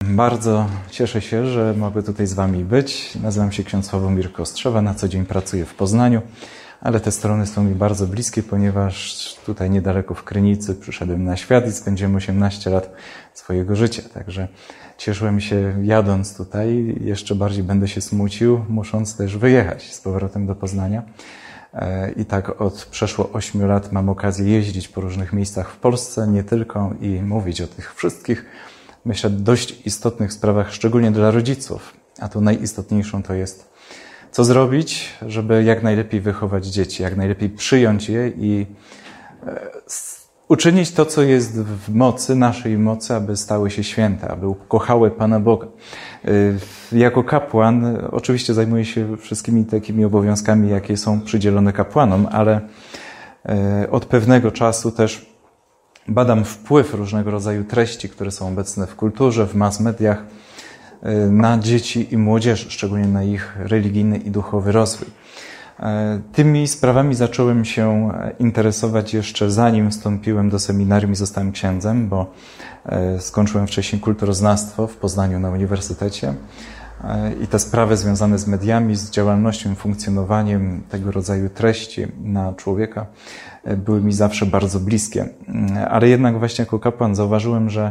Bardzo cieszę się, że mogę tutaj z Wami być. Nazywam się ksiądz Sławomir Kostrzewa, na co dzień pracuję w Poznaniu, ale te strony są mi bardzo bliskie, ponieważ tutaj niedaleko w Krynicy przyszedłem na świat i spędziłem 18 lat swojego życia. Także cieszyłem się jadąc tutaj, jeszcze bardziej będę się smucił, musząc też wyjechać z powrotem do Poznania. I tak od przeszło 8 lat mam okazję jeździć po różnych miejscach w Polsce, nie tylko, i mówić o tych wszystkich, myślę, dość istotnych sprawach, szczególnie dla rodziców. A tu najistotniejszą to jest, co zrobić, żeby jak najlepiej wychować dzieci, jak najlepiej przyjąć je i uczynić to, co jest w mocy, naszej mocy, aby stały się święte, aby ukochały Pana Boga. Jako kapłan oczywiście zajmuję się wszystkimi takimi obowiązkami, jakie są przydzielone kapłanom, ale od pewnego czasu też badam wpływ różnego rodzaju treści, które są obecne w kulturze, w mass mediach, na dzieci i młodzież, szczególnie na ich religijny i duchowy rozwój. Tymi sprawami zacząłem się interesować jeszcze zanim wstąpiłem do seminarium i zostałem księdzem, bo skończyłem wcześniej kulturoznawstwo w Poznaniu na uniwersytecie i te sprawy związane z mediami, z działalnością i funkcjonowaniem tego rodzaju treści na człowieka były mi zawsze bardzo bliskie. Ale jednak właśnie jako kapłan zauważyłem, że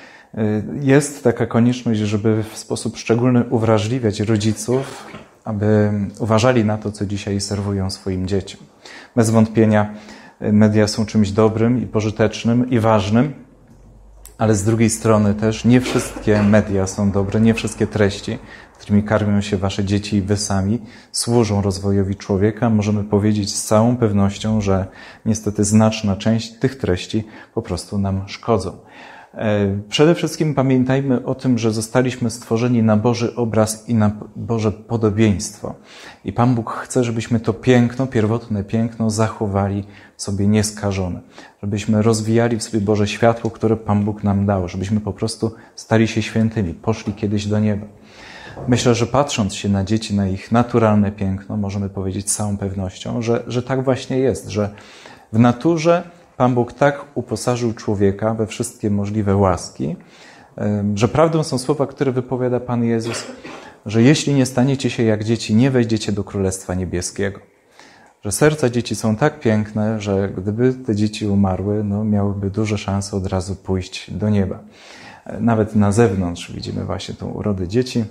jest taka konieczność, żeby w sposób szczególny uwrażliwiać rodziców, aby uważali na to, co dzisiaj serwują swoim dzieciom. Bez wątpienia media są czymś dobrym i pożytecznym i ważnym, ale z drugiej strony też nie wszystkie media są dobre, nie wszystkie treści, którymi karmią się wasze dzieci i wy sami, służą rozwojowi człowieka. Możemy powiedzieć z całą pewnością, że niestety znaczna część tych treści po prostu nam szkodzą. Przede wszystkim pamiętajmy o tym, że zostaliśmy stworzeni na Boży obraz i na Boże podobieństwo. I Pan Bóg chce, żebyśmy to piękno, pierwotne piękno zachowali sobie nieskażone. Żebyśmy rozwijali w sobie Boże światło, które Pan Bóg nam dał. Żebyśmy po prostu stali się świętymi, poszli kiedyś do nieba. Myślę, że patrząc się na dzieci, na ich naturalne piękno, możemy powiedzieć z całą pewnością, że tak właśnie jest, że w naturze Pan Bóg tak uposażył człowieka we wszystkie możliwe łaski, że prawdą są słowa, które wypowiada Pan Jezus, że jeśli nie staniecie się jak dzieci, nie wejdziecie do Królestwa Niebieskiego. Że serca dzieci są tak piękne, że gdyby te dzieci umarły, miałyby duże szanse od razu pójść do nieba. Nawet na zewnątrz widzimy właśnie tą urodę dzieci,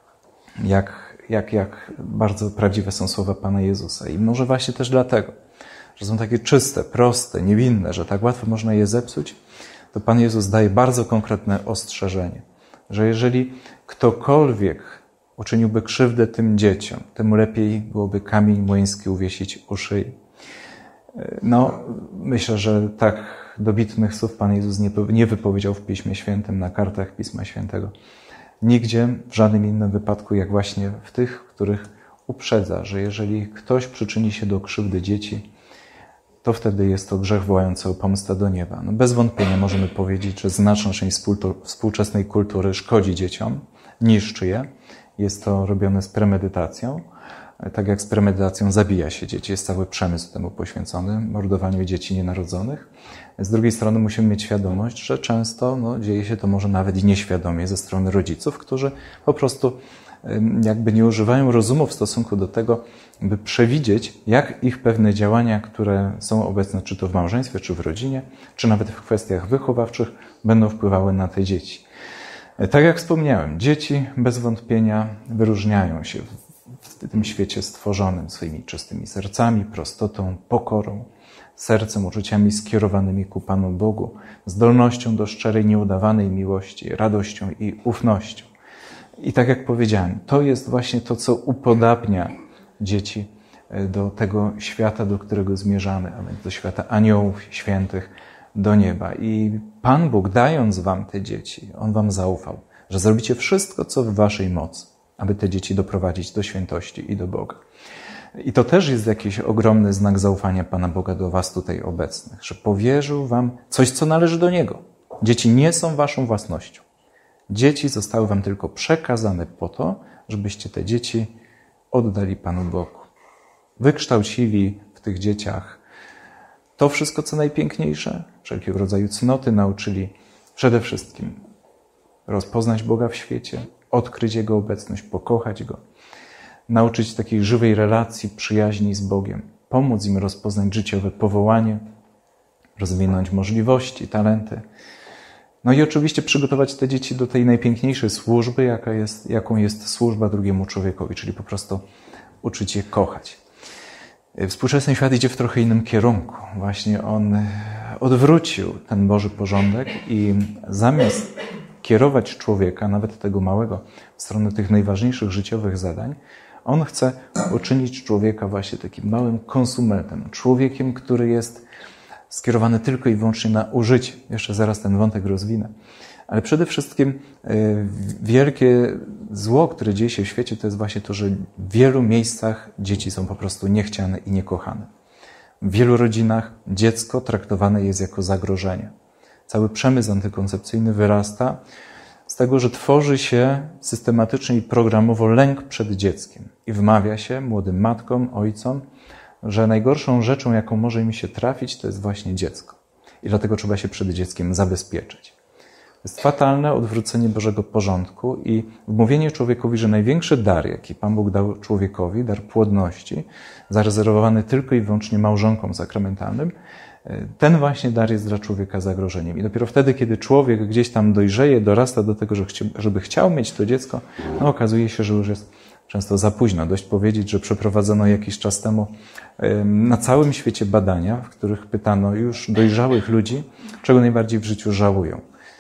jak bardzo prawdziwe są słowa Pana Jezusa. I może właśnie też dlatego, że są takie czyste, proste, niewinne, że tak łatwo można je zepsuć, to Pan Jezus daje bardzo konkretne ostrzeżenie, że jeżeli ktokolwiek uczyniłby krzywdę tym dzieciom, temu lepiej byłoby kamień młyński uwiesić u szyi. Myślę, że tak dobitnych słów Pan Jezus nie wypowiedział w Piśmie Świętym, na kartach Pisma Świętego. Nigdzie, w żadnym innym wypadku, jak właśnie w tych, których uprzedza, że jeżeli ktoś przyczyni się do krzywdy dzieci, to wtedy jest to grzech wołający o pomstę do nieba. Bez wątpienia możemy powiedzieć, że znaczna część współczesnej kultury szkodzi dzieciom, niszczy je. Jest to robione z premedytacją. Tak jak z premedytacją zabija się dzieci. Jest cały przemysł temu poświęcony, mordowaniu dzieci nienarodzonych. Z drugiej strony musimy mieć świadomość, że często dzieje się to może nawet i nieświadomie ze strony rodziców, którzy po prostu jakby nie używają rozumu w stosunku do tego, by przewidzieć, jak ich pewne działania, które są obecne czy to w małżeństwie, czy w rodzinie, czy nawet w kwestiach wychowawczych, będą wpływały na te dzieci. Tak jak wspomniałem, dzieci bez wątpienia wyróżniają się w tym świecie stworzonym swoimi czystymi sercami, prostotą, pokorą, sercem, uczuciami skierowanymi ku Panu Bogu, zdolnością do szczerej, nieudawanej miłości, radością i ufnością. I tak jak powiedziałem, to jest właśnie to, co upodabnia dzieci do tego świata, do którego zmierzamy, a więc do świata aniołów, świętych, do nieba. I Pan Bóg, dając wam te dzieci, On wam zaufał, że zrobicie wszystko, co w waszej mocy, aby te dzieci doprowadzić do świętości i do Boga. I to też jest jakiś ogromny znak zaufania Pana Boga do was tutaj obecnych, że powierzył wam coś, co należy do Niego. Dzieci nie są waszą własnością. Dzieci zostały wam tylko przekazane po to, żebyście te dzieci oddali Panu Bogu. Wykształcili w tych dzieciach to wszystko, co najpiękniejsze, wszelkiego rodzaju cnoty, nauczyli przede wszystkim rozpoznać Boga w świecie, odkryć Jego obecność, pokochać Go, nauczyć takiej żywej relacji, przyjaźni z Bogiem, pomóc im rozpoznać życiowe powołanie, rozwinąć możliwości, talenty. No i oczywiście przygotować te dzieci do tej najpiękniejszej służby, jaką jest służba drugiemu człowiekowi, czyli po prostu uczyć je kochać. Współczesny świat idzie w trochę innym kierunku. Właśnie on odwrócił ten Boży porządek i zamiast kierować człowieka, nawet tego małego, w stronę tych najważniejszych życiowych zadań, on chce uczynić człowieka właśnie takim małym konsumentem, człowiekiem, który jest skierowany tylko i wyłącznie na użycie. Jeszcze zaraz ten wątek rozwinę. Ale przede wszystkim wielkie zło, które dzieje się w świecie, to jest właśnie to, że w wielu miejscach dzieci są po prostu niechciane i niekochane. W wielu rodzinach dziecko traktowane jest jako zagrożenie. Cały przemysł antykoncepcyjny wyrasta z tego, że tworzy się systematycznie i programowo lęk przed dzieckiem i wmawia się młodym matkom, ojcom, że najgorszą rzeczą, jaką może im się trafić, to jest właśnie dziecko. I dlatego trzeba się przed dzieckiem zabezpieczyć. To jest fatalne odwrócenie Bożego porządku i wmówienie człowiekowi, że największy dar, jaki Pan Bóg dał człowiekowi, dar płodności, zarezerwowany tylko i wyłącznie małżonkom sakramentalnym, ten właśnie dar jest dla człowieka zagrożeniem. I dopiero wtedy, kiedy człowiek gdzieś tam dojrzeje, dorasta do tego, żeby chciał mieć to dziecko, no okazuje się, że już jest często za późno. Dość powiedzieć, że przeprowadzono jakiś czas temu na całym świecie badania, w których pytano już dojrzałych ludzi, czego najbardziej w życiu żałują.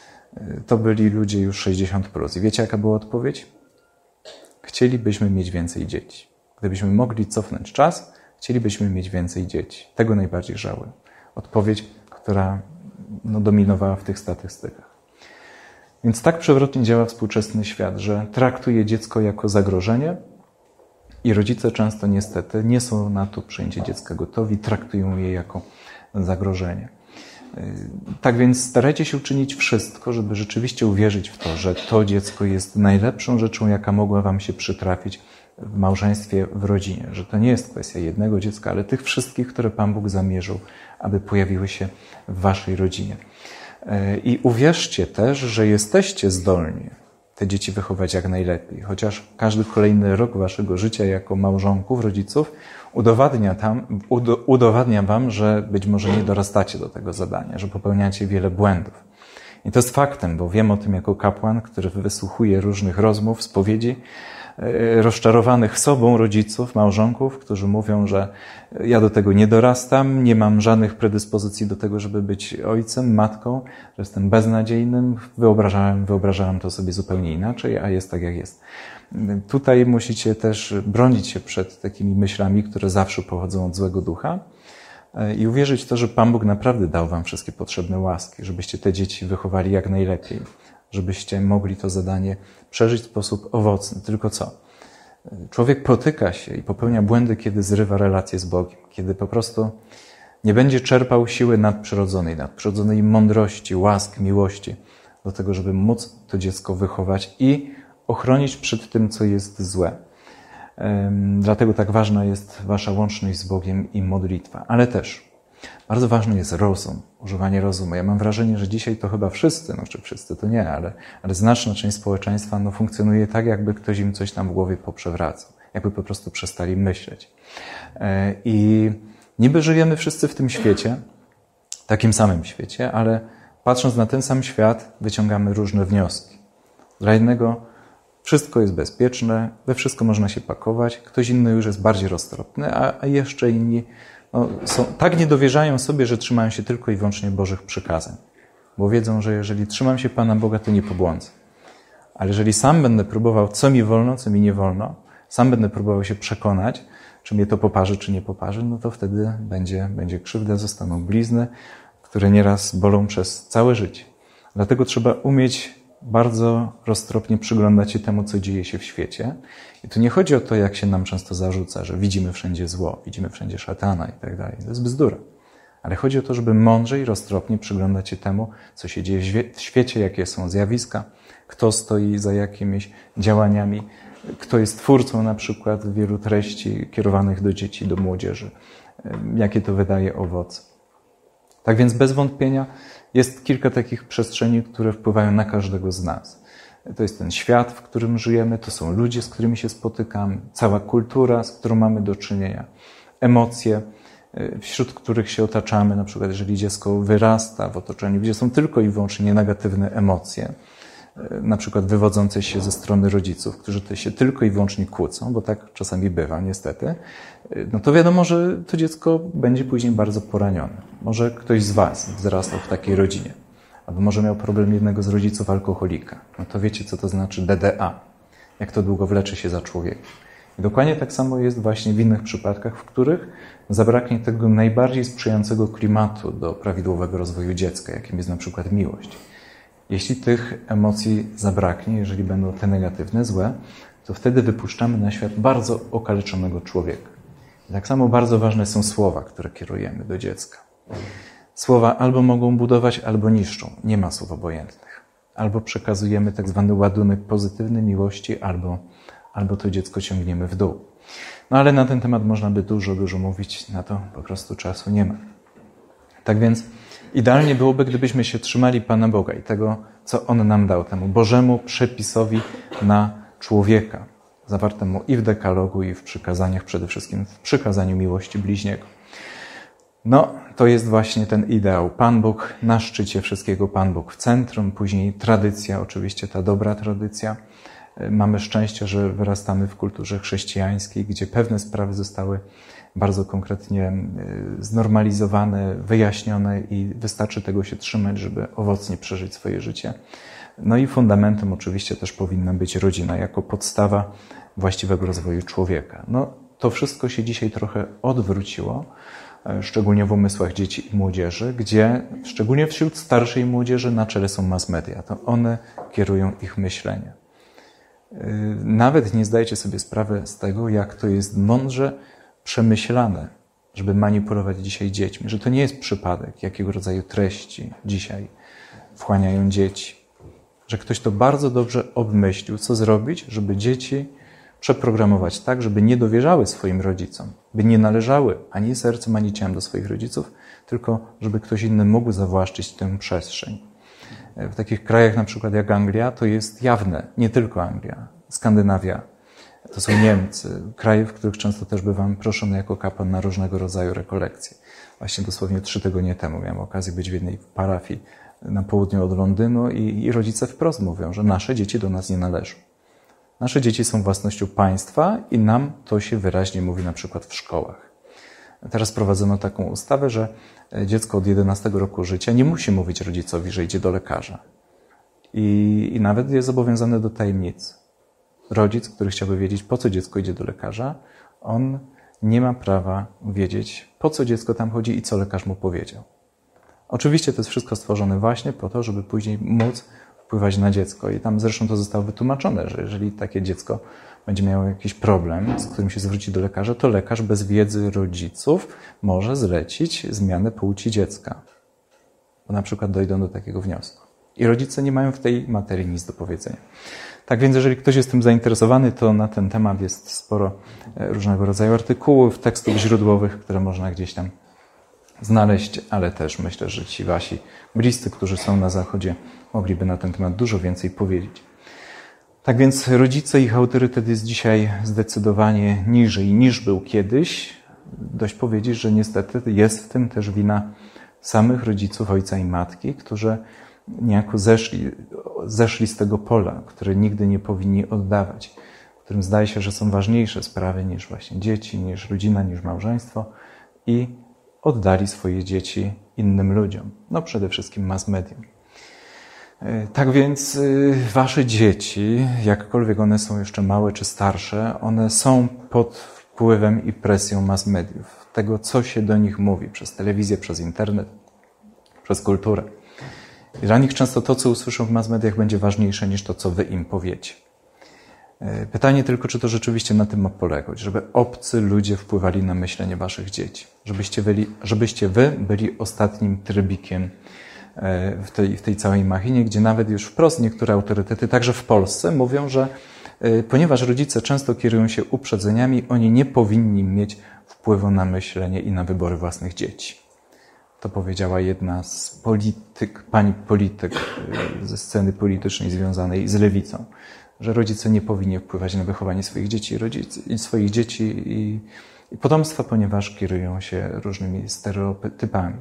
To byli ludzie już 60+. I wiecie, jaka była odpowiedź? Chcielibyśmy mieć więcej dzieci. Gdybyśmy mogli cofnąć czas, chcielibyśmy mieć więcej dzieci. Tego najbardziej żałuję. Odpowiedź, która dominowała w tych statystykach. Więc tak przewrotnie działa współczesny świat, że traktuje dziecko jako zagrożenie i rodzice często niestety nie są na to przyjęcie dziecka gotowi, traktują je jako zagrożenie. Tak więc starajcie się uczynić wszystko, żeby rzeczywiście uwierzyć w to, że to dziecko jest najlepszą rzeczą, jaka mogła wam się przytrafić w małżeństwie, w rodzinie. Że to nie jest kwestia jednego dziecka, ale tych wszystkich, które Pan Bóg zamierzył, aby pojawiły się w waszej rodzinie. I uwierzcie też, że jesteście zdolni te dzieci wychować jak najlepiej. Chociaż każdy kolejny rok waszego życia jako małżonków, rodziców udowadnia wam, że być może nie dorastacie do tego zadania, że popełniacie wiele błędów. I to jest faktem, bo wiem o tym jako kapłan, który wysłuchuje różnych rozmów, spowiedzi, rozczarowanych sobą rodziców, małżonków, którzy mówią, że ja do tego nie dorastam, nie mam żadnych predyspozycji do tego, żeby być ojcem, matką, że jestem beznadziejnym, wyobrażałem to sobie zupełnie inaczej, a jest tak jak jest. Tutaj musicie też bronić się przed takimi myślami, które zawsze pochodzą od złego ducha i uwierzyć w to, że Pan Bóg naprawdę dał wam wszystkie potrzebne łaski, żebyście te dzieci wychowali jak najlepiej, żebyście mogli to zadanie przeżyć w sposób owocny. Tylko co? Człowiek potyka się i popełnia błędy, kiedy zrywa relacje z Bogiem, kiedy po prostu nie będzie czerpał siły nadprzyrodzonej mądrości, łask, miłości do tego, żeby móc to dziecko wychować i ochronić przed tym, co jest złe. Dlatego tak ważna jest wasza łączność z Bogiem i modlitwa. Ale też bardzo ważny jest rozum, używanie rozumu. Ja mam wrażenie, że dzisiaj to chyba wszyscy, wszyscy to nie, ale znaczna część społeczeństwa funkcjonuje tak, jakby ktoś im coś tam w głowie poprzewracał. Jakby po prostu przestali myśleć. I niby żyjemy wszyscy w tym świecie, takim samym świecie, ale patrząc na ten sam świat, wyciągamy różne wnioski. Dla jednego wszystko jest bezpieczne, we wszystko można się pakować, ktoś inny już jest bardziej roztropny, a jeszcze inni tak nie dowierzają sobie, że trzymają się tylko i wyłącznie Bożych przykazań. Bo wiedzą, że jeżeli trzymam się Pana Boga, to nie pobłądzę. Ale jeżeli sam będę próbował, co mi wolno, co mi nie wolno, sam będę próbował się przekonać, czy mnie to poparzy, czy nie poparzy, no to wtedy będzie krzywda, zostaną blizny, które nieraz bolą przez całe życie. Dlatego trzeba umieć bardzo roztropnie przyglądać się temu, co dzieje się w świecie. I tu nie chodzi o to, jak się nam często zarzuca, że widzimy wszędzie zło, widzimy wszędzie szatana i tak dalej. To jest bzdura. Ale chodzi o to, żeby mądrze i roztropnie przyglądać się temu, co się dzieje w świecie, jakie są zjawiska, kto stoi za jakimiś działaniami, kto jest twórcą na przykład wielu treści kierowanych do dzieci, do młodzieży, jakie to wydaje owoce. Tak więc bez wątpienia jest kilka takich przestrzeni, które wpływają na każdego z nas. To jest ten świat, w którym żyjemy, to są ludzie, z którymi się spotykamy, cała kultura, z którą mamy do czynienia, emocje, wśród których się otaczamy, na przykład jeżeli dziecko wyrasta w otoczeniu, gdzie są tylko i wyłącznie negatywne emocje, na przykład wywodzące się ze strony rodziców, którzy się tylko i wyłącznie kłócą, bo tak czasami bywa niestety, no to wiadomo, że to dziecko będzie później bardzo poranione. Może ktoś z Was wzrastał w takiej rodzinie, albo może miał problem jednego z rodziców alkoholika. No to wiecie, co to znaczy DDA, jak to długo wlecze się za człowiekiem. I dokładnie tak samo jest właśnie w innych przypadkach, w których zabraknie tego najbardziej sprzyjającego klimatu do prawidłowego rozwoju dziecka, jakim jest na przykład miłość. Jeśli tych emocji zabraknie, jeżeli będą te negatywne, złe, to wtedy wypuszczamy na świat bardzo okaleczonego człowieka. I tak samo bardzo ważne są słowa, które kierujemy do dziecka. Słowa albo mogą budować, albo niszczą. Nie ma słów obojętnych. Albo przekazujemy tak zwany ładunek pozytywny miłości, albo to dziecko ciągniemy w dół. No ale na ten temat można by dużo mówić, na to po prostu czasu nie ma. Tak więc idealnie byłoby, gdybyśmy się trzymali Pana Boga i tego, co On nam dał, temu Bożemu przepisowi na człowieka, zawartemu i w dekalogu, i w przykazaniach, przede wszystkim w przykazaniu miłości bliźniego. No, to jest właśnie ten ideał. Pan Bóg na szczycie wszystkiego, Pan Bóg w centrum, później tradycja, oczywiście ta dobra tradycja. Mamy szczęście, że wyrastamy w kulturze chrześcijańskiej, gdzie pewne sprawy zostały bardzo konkretnie znormalizowane, wyjaśnione i wystarczy tego się trzymać, żeby owocnie przeżyć swoje życie. No i fundamentem oczywiście też powinna być rodzina jako podstawa właściwego rozwoju człowieka. No, to wszystko się dzisiaj trochę odwróciło, szczególnie w umysłach dzieci i młodzieży, gdzie szczególnie wśród starszej młodzieży na czele są mass media. To one kierują ich myślenie. Nawet nie zdajecie sobie sprawy z tego, jak to jest mądrze przemyślane, żeby manipulować dzisiaj dziećmi, że to nie jest przypadek, jakiego rodzaju treści dzisiaj wchłaniają dzieci, że ktoś to bardzo dobrze obmyślił, co zrobić, żeby dzieci przeprogramować tak, żeby nie dowierzały swoim rodzicom, by nie należały ani sercem, ani ciałem do swoich rodziców, tylko żeby ktoś inny mógł zawłaszczyć tę przestrzeń. W takich krajach na przykład jak Anglia to jest jawne, nie tylko Anglia, Skandynawia, to są Niemcy, kraje, w których często też bywam proszony jako kapłan na różnego rodzaju rekolekcje. Właśnie dosłownie 3 tygodnie temu miałem okazję być w jednej parafii na południu od Londynu i rodzice wprost mówią, że nasze dzieci do nas nie należą. Nasze dzieci są własnością państwa i nam to się wyraźnie mówi na przykład w szkołach. Teraz prowadzono taką ustawę, że dziecko od 11 roku życia nie musi mówić rodzicowi, że idzie do lekarza. I nawet jest zobowiązane do tajemnicy. Rodzic, który chciałby wiedzieć, po co dziecko idzie do lekarza, on nie ma prawa wiedzieć, po co dziecko tam chodzi i co lekarz mu powiedział. Oczywiście to jest wszystko stworzone właśnie po to, żeby później móc wpływać na dziecko. I tam zresztą to zostało wytłumaczone, że jeżeli takie dziecko będzie miało jakiś problem, z którym się zwróci do lekarza, to lekarz bez wiedzy rodziców może zlecić zmianę płci dziecka. Bo na przykład dojdą do takiego wniosku. I rodzice nie mają w tej materii nic do powiedzenia. Tak więc jeżeli ktoś jest tym zainteresowany, to na ten temat jest sporo różnego rodzaju artykułów, tekstów źródłowych, które można gdzieś tam znaleźć, ale też myślę, że ci wasi bliscy, którzy są na Zachodzie, mogliby na ten temat dużo więcej powiedzieć. Tak więc rodzice, ich autorytet jest dzisiaj zdecydowanie niżej niż był kiedyś. Dość powiedzieć, że niestety jest w tym też wina samych rodziców, ojca i matki, którzy niejako zeszli z tego pola, które nigdy nie powinni oddawać, którym zdaje się, że są ważniejsze sprawy niż właśnie dzieci, niż rodzina, niż małżeństwo i oddali swoje dzieci innym ludziom, no przede wszystkim mass mediom. Tak więc wasze dzieci, jakkolwiek one są jeszcze małe czy starsze, one są pod wpływem i presją mass mediów, tego co się do nich mówi przez telewizję, przez internet, przez kulturę. I dla nich często to, co usłyszą w mass mediach, będzie ważniejsze niż to, co wy im powiecie. Pytanie tylko, czy to rzeczywiście na tym ma polegać, żeby obcy ludzie wpływali na myślenie waszych dzieci, żebyście wy byli ostatnim trybikiem w tej całej machinie, gdzie nawet już wprost niektóre autorytety, także w Polsce, mówią, że ponieważ rodzice często kierują się uprzedzeniami, oni nie powinni mieć wpływu na myślenie i na wybory własnych dzieci. To powiedziała jedna z pani polityk ze sceny politycznej związanej z lewicą, że rodzice nie powinni wpływać na wychowanie swoich dzieci i potomstwa, ponieważ kierują się różnymi stereotypami.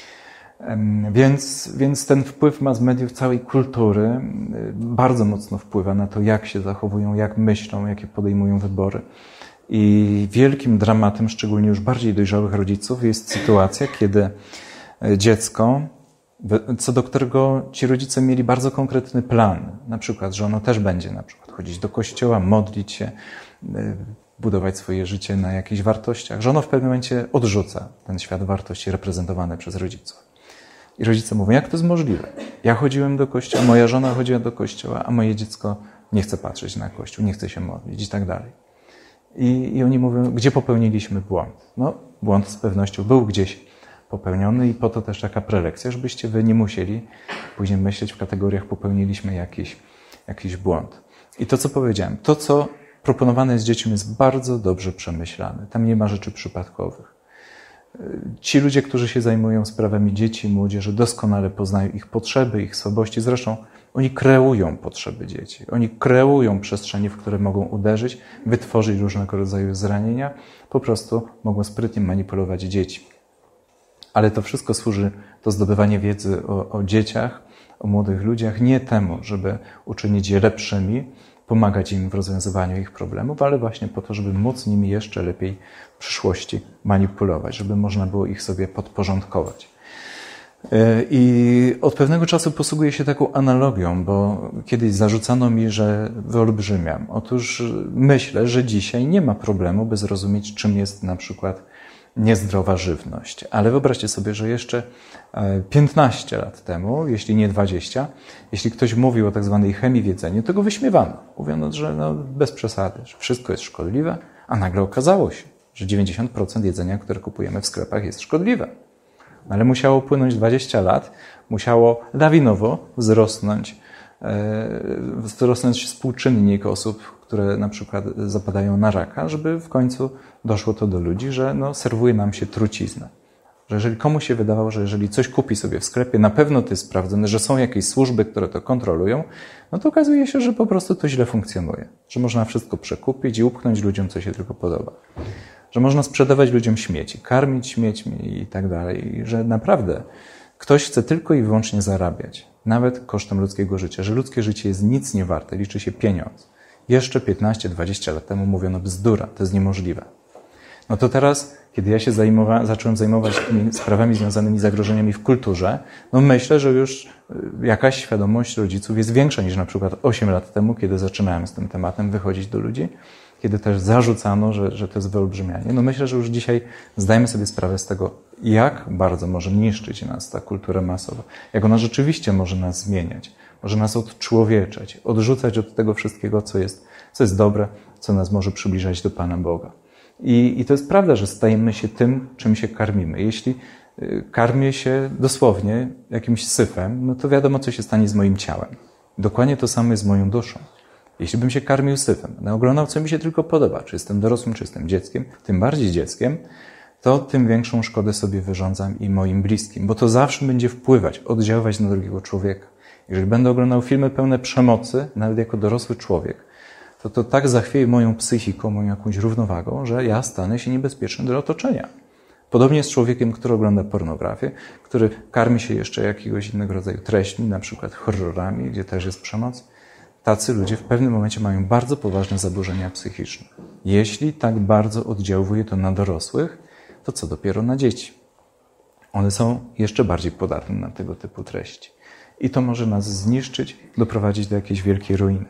Więc ten wpływ mass mediów, całej kultury bardzo mocno wpływa na to, jak się zachowują, jak myślą, jakie podejmują wybory. I wielkim dramatem, szczególnie już bardziej dojrzałych rodziców, jest sytuacja, kiedy dziecko, co do którego ci rodzice mieli bardzo konkretny plan, na przykład, że ono też będzie na przykład chodzić do kościoła, modlić się, budować swoje życie na jakichś wartościach, że ono w pewnym momencie odrzuca ten świat wartości reprezentowany przez rodziców. I rodzice mówią, jak to jest możliwe? Ja chodziłem do kościoła, moja żona chodziła do kościoła, a moje dziecko nie chce patrzeć na kościół, nie chce się modlić i tak dalej. I oni mówią, gdzie popełniliśmy błąd? No, błąd z pewnością był gdzieś popełniony i po to też taka prelekcja, żebyście wy nie musieli później myśleć w kategoriach popełniliśmy jakiś błąd. I to, co powiedziałem, to, co proponowane jest dzieciom, jest bardzo dobrze przemyślane. Tam nie ma rzeczy przypadkowych. Ci ludzie, którzy się zajmują sprawami dzieci i młodzieży, doskonale poznają ich potrzeby, ich słabości. Zresztą oni kreują potrzeby dzieci. Oni kreują przestrzenie, w które mogą uderzyć, wytworzyć różnego rodzaju zranienia. Po prostu mogą sprytnie manipulować dzieci. Ale to wszystko służy do zdobywania wiedzy o dzieciach, o młodych ludziach, nie temu, żeby uczynić je lepszymi, pomagać im w rozwiązywaniu ich problemów, ale właśnie po to, żeby móc nimi jeszcze lepiej w przyszłości manipulować, żeby można było ich sobie podporządkować. I od pewnego czasu posługuję się taką analogią, bo kiedyś zarzucano mi, że wyolbrzymiam. Otóż myślę, że dzisiaj nie ma problemu, by zrozumieć, czym jest na przykład niezdrowa żywność. Ale wyobraźcie sobie, że jeszcze 15 lat temu, jeśli nie 20, jeśli ktoś mówił o tak zwanej chemii w jedzeniu, to go wyśmiewano. Mówiono, że no, bez przesady, że wszystko jest szkodliwe, a nagle okazało się, że 90% jedzenia, które kupujemy w sklepach, jest szkodliwe. Ale musiało upłynąć 20 lat, musiało lawinowo wzrosnąć współczynnik osób, które na przykład zapadają na raka, żeby w końcu doszło to do ludzi, że no, serwuje nam się truciznę. Że jeżeli komuś się wydawało, że jeżeli coś kupi sobie w sklepie, na pewno to jest sprawdzone, że są jakieś służby, które to kontrolują, no to okazuje się, że po prostu to źle funkcjonuje. Że można wszystko przekupić i upchnąć ludziom, co się tylko podoba. Że można sprzedawać ludziom śmieci, karmić śmiećmi i tak dalej. I że naprawdę ktoś chce tylko i wyłącznie zarabiać, nawet kosztem ludzkiego życia. Że ludzkie życie jest nic nie warte, liczy się pieniądz. Jeszcze 15-20 lat temu mówiono bzdura, to jest niemożliwe. No to teraz, kiedy ja się zacząłem zajmować tymi sprawami związanymi z zagrożeniami w kulturze, no myślę, że już jakaś świadomość rodziców jest większa niż na przykład 8 lat temu, kiedy zaczynałem z tym tematem wychodzić do ludzi, kiedy też zarzucano, że to jest wyolbrzymianie. No myślę, że już dzisiaj zdajemy sobie sprawę z tego, jak bardzo może niszczyć nas ta kultura masowa, jak ona rzeczywiście może nas zmieniać, może nas odczłowieczać, odrzucać od tego wszystkiego, co jest dobre, co nas może przybliżać do Pana Boga. I to jest prawda, że stajemy się tym, czym się karmimy. Jeśli karmię się dosłownie jakimś syfem, no to wiadomo, co się stanie z moim ciałem. Dokładnie to samo jest z moją duszą. Jeśli bym się karmił syfem, będę oglądał, co mi się tylko podoba, czy jestem dorosłym, czy jestem dzieckiem, tym bardziej dzieckiem, to tym większą szkodę sobie wyrządzam i moim bliskim, bo to zawsze będzie wpływać, oddziaływać na drugiego człowieka. Jeżeli będę oglądał filmy pełne przemocy, nawet jako dorosły człowiek, to tak zachwieje moją psychiką, moją jakąś równowagą, że ja stanę się niebezpieczny dla otoczenia. Podobnie jest z człowiekiem, który ogląda pornografię, który karmi się jeszcze jakiegoś innego rodzaju treśćmi, na przykład horrorami, gdzie też jest przemoc. Tacy ludzie w pewnym momencie mają bardzo poważne zaburzenia psychiczne. Jeśli tak bardzo oddziałuje to na dorosłych, to co dopiero na dzieci. One są jeszcze bardziej podatne na tego typu treści. I to może nas zniszczyć, doprowadzić do jakiejś wielkiej ruiny.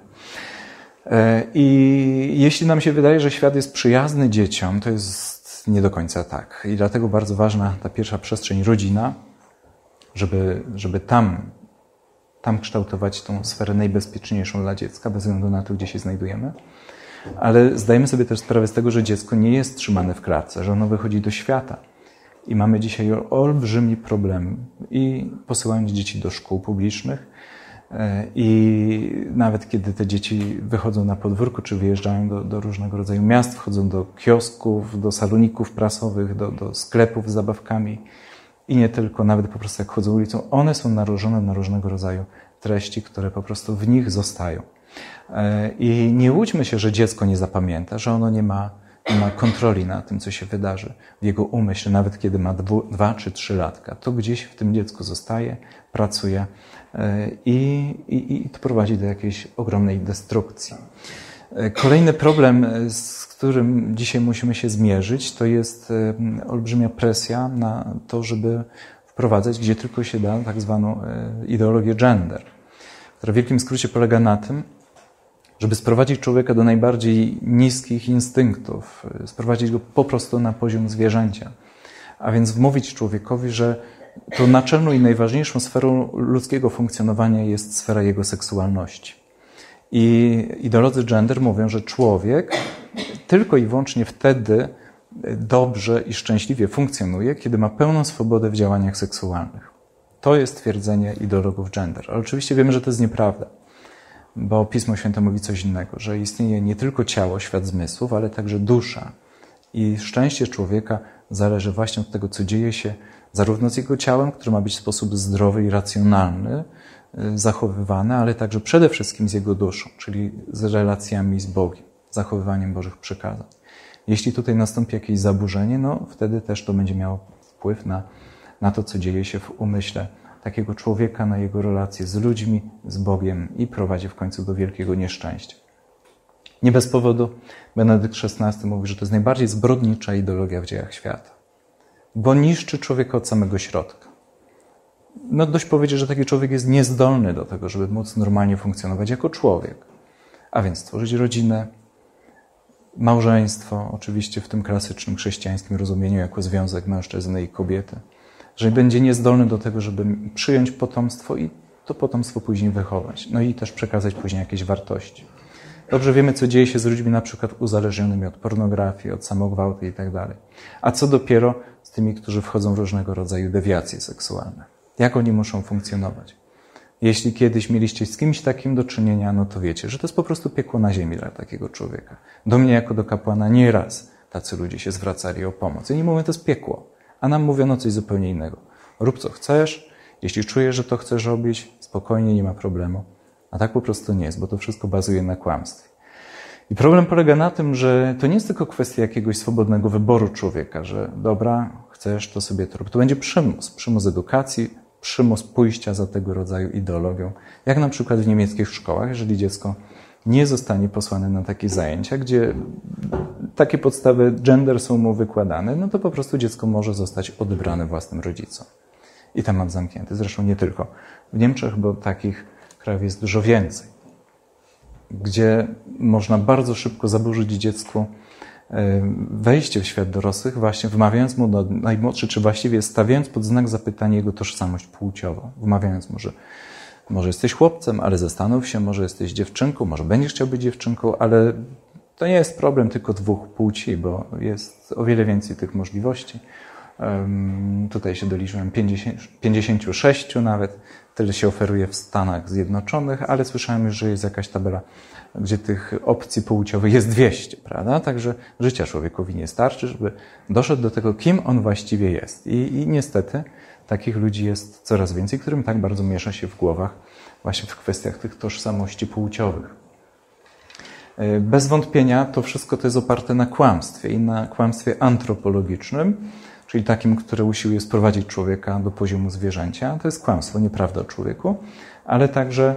I jeśli nam się wydaje, że świat jest przyjazny dzieciom, to jest nie do końca tak. I dlatego bardzo ważna ta pierwsza przestrzeń, rodzina, żeby tam kształtować tą sferę najbezpieczniejszą dla dziecka, bez względu na to, gdzie się znajdujemy. Ale zdajemy sobie też sprawę z tego, że dziecko nie jest trzymane w klatce, że ono wychodzi do świata. I mamy dzisiaj olbrzymi problem i posyłając dzieci do szkół publicznych, i nawet kiedy te dzieci wychodzą na podwórko, czy wyjeżdżają do różnego rodzaju miast, wchodzą do kiosków, do saloników prasowych, do sklepów z zabawkami i nie tylko, nawet po prostu jak chodzą ulicą, one są nałożone na różnego rodzaju treści, które po prostu w nich zostają. I nie łudźmy się, że dziecko nie zapamięta, że ono nie ma kontroli na tym, co się wydarzy w jego umyśle, nawet kiedy ma 2 czy 3 latka. To gdzieś w tym dziecku zostaje, pracuje i to prowadzi do jakiejś ogromnej destrukcji. Kolejny problem, z którym dzisiaj musimy się zmierzyć, to jest olbrzymia presja na to, żeby wprowadzać, gdzie tylko się da, tak zwaną ideologię gender, która w wielkim skrócie polega na tym, żeby sprowadzić człowieka do najbardziej niskich instynktów, sprowadzić go po prostu na poziom zwierzęcia. A więc wmówić człowiekowi, że tą naczelną i najważniejszą sferą ludzkiego funkcjonowania jest sfera jego seksualności. I ideolodzy gender mówią, że człowiek tylko i wyłącznie wtedy dobrze i szczęśliwie funkcjonuje, kiedy ma pełną swobodę w działaniach seksualnych. To jest twierdzenie ideologów gender. Ale oczywiście wiemy, że to jest nieprawda, bo Pismo Święte mówi coś innego, że istnieje nie tylko ciało, świat zmysłów, ale także dusza. I szczęście człowieka zależy właśnie od tego, co dzieje się zarówno z jego ciałem, które ma być w sposób zdrowy i racjonalny, zachowywany, ale także przede wszystkim z jego duszą, czyli z relacjami z Bogiem, zachowywaniem Bożych przykazań. Jeśli tutaj nastąpi jakieś zaburzenie, no wtedy też to będzie miało wpływ na to, co dzieje się w umyśle takiego człowieka, na jego relacje z ludźmi, z Bogiem i prowadzi w końcu do wielkiego nieszczęścia. Nie bez powodu Benedykt XVI mówi, że to jest najbardziej zbrodnicza ideologia w dziejach świata, bo niszczy człowieka od samego środka. No dość powiedzieć, że taki człowiek jest niezdolny do tego, żeby móc normalnie funkcjonować jako człowiek. A więc stworzyć rodzinę, małżeństwo, oczywiście w tym klasycznym chrześcijańskim rozumieniu jako związek mężczyzny i kobiety. Że będzie niezdolny do tego, żeby przyjąć potomstwo i to potomstwo później wychować. No i też przekazać później jakieś wartości. Dobrze wiemy, co dzieje się z ludźmi na przykład uzależnionymi od pornografii, od samogwałtu i tak dalej. A co dopiero z tymi, którzy wchodzą w różnego rodzaju dewiacje seksualne. Jak oni muszą funkcjonować? Jeśli kiedyś mieliście z kimś takim do czynienia, no to wiecie, że to jest po prostu piekło na ziemi dla takiego człowieka. Do mnie jako do kapłana nieraz tacy ludzie się zwracali o pomoc. I nie mówią, to jest piekło. A nam mówiono coś zupełnie innego. Rób co chcesz, jeśli czujesz, że to chcesz robić, spokojnie, nie ma problemu. A tak po prostu nie jest, bo to wszystko bazuje na kłamstwie. I problem polega na tym, że to nie jest tylko kwestia jakiegoś swobodnego wyboru człowieka, że dobra, chcesz, to sobie to rób. To będzie przymus edukacji, przymus pójścia za tego rodzaju ideologią. Jak na przykład w niemieckich szkołach, jeżeli dziecko nie zostanie posłane na takie zajęcia, gdzie takie podstawy gender są mu wykładane, no to po prostu dziecko może zostać odebrane własnym rodzicom. I temat zamknięty. Zresztą nie tylko w Niemczech, bo takich krajów jest dużo więcej, gdzie można bardzo szybko zaburzyć dziecku wejście w świat dorosłych, właśnie wmawiając mu do najmłodszy, czy właściwie stawiając pod znak zapytania jego tożsamość płciową. Wmawiając mu, że może jesteś chłopcem, ale zastanów się, może jesteś dziewczynką, może będziesz chciał być dziewczynką, ale to nie jest problem tylko 2 płci, bo jest o wiele więcej tych możliwości. Tutaj się doliczyłem 56 nawet, tyle się oferuje w Stanach Zjednoczonych, ale słyszałem już, że jest jakaś tabela, gdzie tych opcji płciowych jest 200, prawda? Także życia człowiekowi nie starczy, żeby doszedł do tego, kim on właściwie jest. I niestety takich ludzi jest coraz więcej, którym tak bardzo miesza się w głowach właśnie w kwestiach tych tożsamości płciowych. Bez wątpienia to wszystko to jest oparte na kłamstwie i na kłamstwie antropologicznym, czyli takim, które usiłuje sprowadzić człowieka do poziomu zwierzęcia. To jest kłamstwo, nieprawda o człowieku, ale także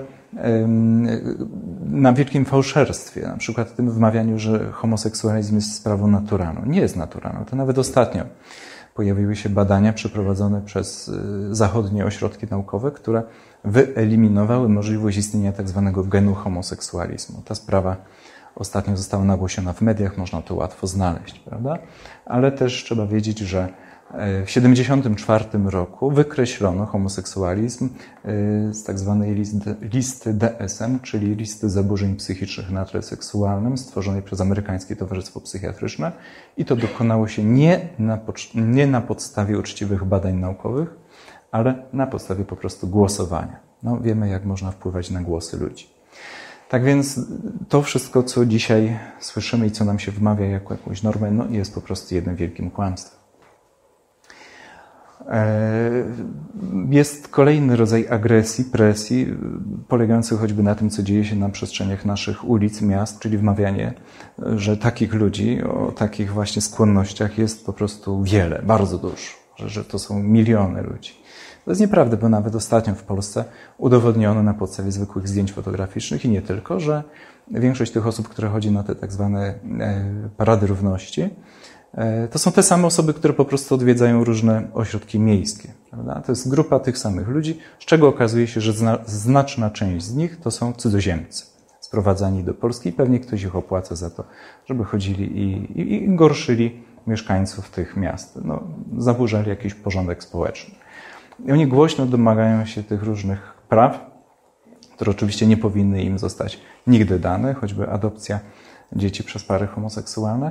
na wielkim fałszerstwie, na przykład tym wmawianiu, że homoseksualizm jest sprawą naturalną. Nie jest naturalną. To nawet ostatnio pojawiły się badania przeprowadzone przez zachodnie ośrodki naukowe, które wyeliminowały możliwość istnienia tak zwanego genu homoseksualizmu. Ta sprawa ostatnio została nagłośniona w mediach, można to łatwo znaleźć, prawda? Ale też trzeba wiedzieć, że w 1974 roku wykreślono homoseksualizm z tak zwanej listy DSM, czyli listy zaburzeń psychicznych na tle seksualnym, stworzonej przez Amerykańskie Towarzystwo Psychiatryczne i to dokonało się nie na podstawie uczciwych badań naukowych, ale na podstawie po prostu głosowania. No, wiemy, jak można wpływać na głosy ludzi. Tak więc to wszystko, co dzisiaj słyszymy i co nam się wmawia jako jakąś normę, no jest po prostu jednym wielkim kłamstwem. Jest kolejny rodzaj agresji, presji, polegający choćby na tym, co dzieje się na przestrzeniach naszych ulic, miast, czyli wmawianie, że takich ludzi o takich właśnie skłonnościach jest po prostu wiele, bardzo dużo, że to są miliony ludzi. To jest nieprawda, bo nawet ostatnio w Polsce udowodniono na podstawie zwykłych zdjęć fotograficznych i nie tylko, że większość tych osób, które chodzi na te tak zwane parady równości, to są te same osoby, które po prostu odwiedzają różne ośrodki miejskie. Prawda? To jest grupa tych samych ludzi, z czego okazuje się, że znaczna część z nich to są cudzoziemcy sprowadzani do Polski i pewnie ktoś ich opłaca za to, żeby chodzili i gorszyli mieszkańców tych miast. No, zaburzali jakiś porządek społeczny. I oni głośno domagają się tych różnych praw, które oczywiście nie powinny im zostać nigdy dane, choćby adopcja dzieci przez pary homoseksualne.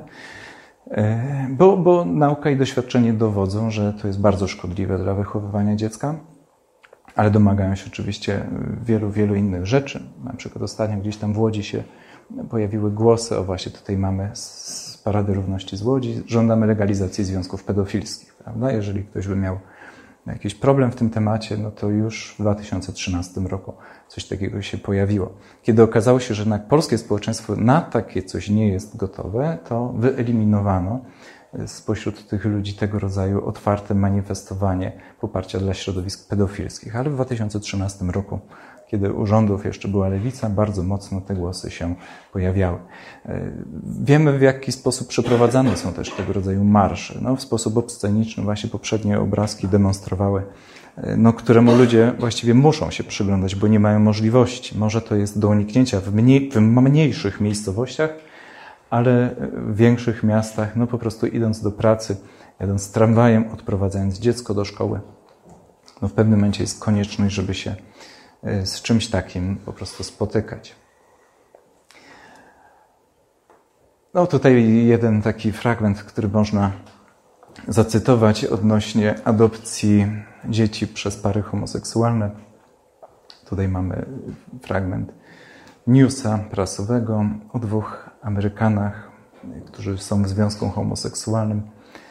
Bo nauka i doświadczenie dowodzą, że to jest bardzo szkodliwe dla wychowywania dziecka, ale domagają się oczywiście wielu innych rzeczy. Na przykład ostatnio gdzieś tam w Łodzi się pojawiły głosy, o właśnie tutaj mamy z Parady Równości z Łodzi, żądamy legalizacji związków pedofilskich, prawda? Jeżeli ktoś by miał jakiś problem w tym temacie, no to już w 2013 roku coś takiego się pojawiło. Kiedy okazało się, że jednak polskie społeczeństwo na takie coś nie jest gotowe, to wyeliminowano spośród tych ludzi tego rodzaju otwarte manifestowanie poparcia dla środowisk pedofilskich. Ale w 2013 roku, kiedy u rządów jeszcze była lewica, bardzo mocno te głosy się pojawiały. Wiemy, w jaki sposób przeprowadzane są też tego rodzaju marsze. No, w sposób obsceniczny, właśnie poprzednie obrazki demonstrowały, któremu ludzie właściwie muszą się przyglądać, bo nie mają możliwości. Może to jest do uniknięcia w mniejszych miejscowościach, ale w większych miastach, po prostu idąc do pracy, jadąc tramwajem, odprowadzając dziecko do szkoły, w pewnym momencie jest konieczność, żeby się z czymś takim po prostu spotykać. Tutaj jeden taki fragment, który można zacytować odnośnie adopcji dzieci przez pary homoseksualne. Tutaj mamy fragment newsa prasowego o 2 Amerykanach, którzy są w związku homoseksualnym,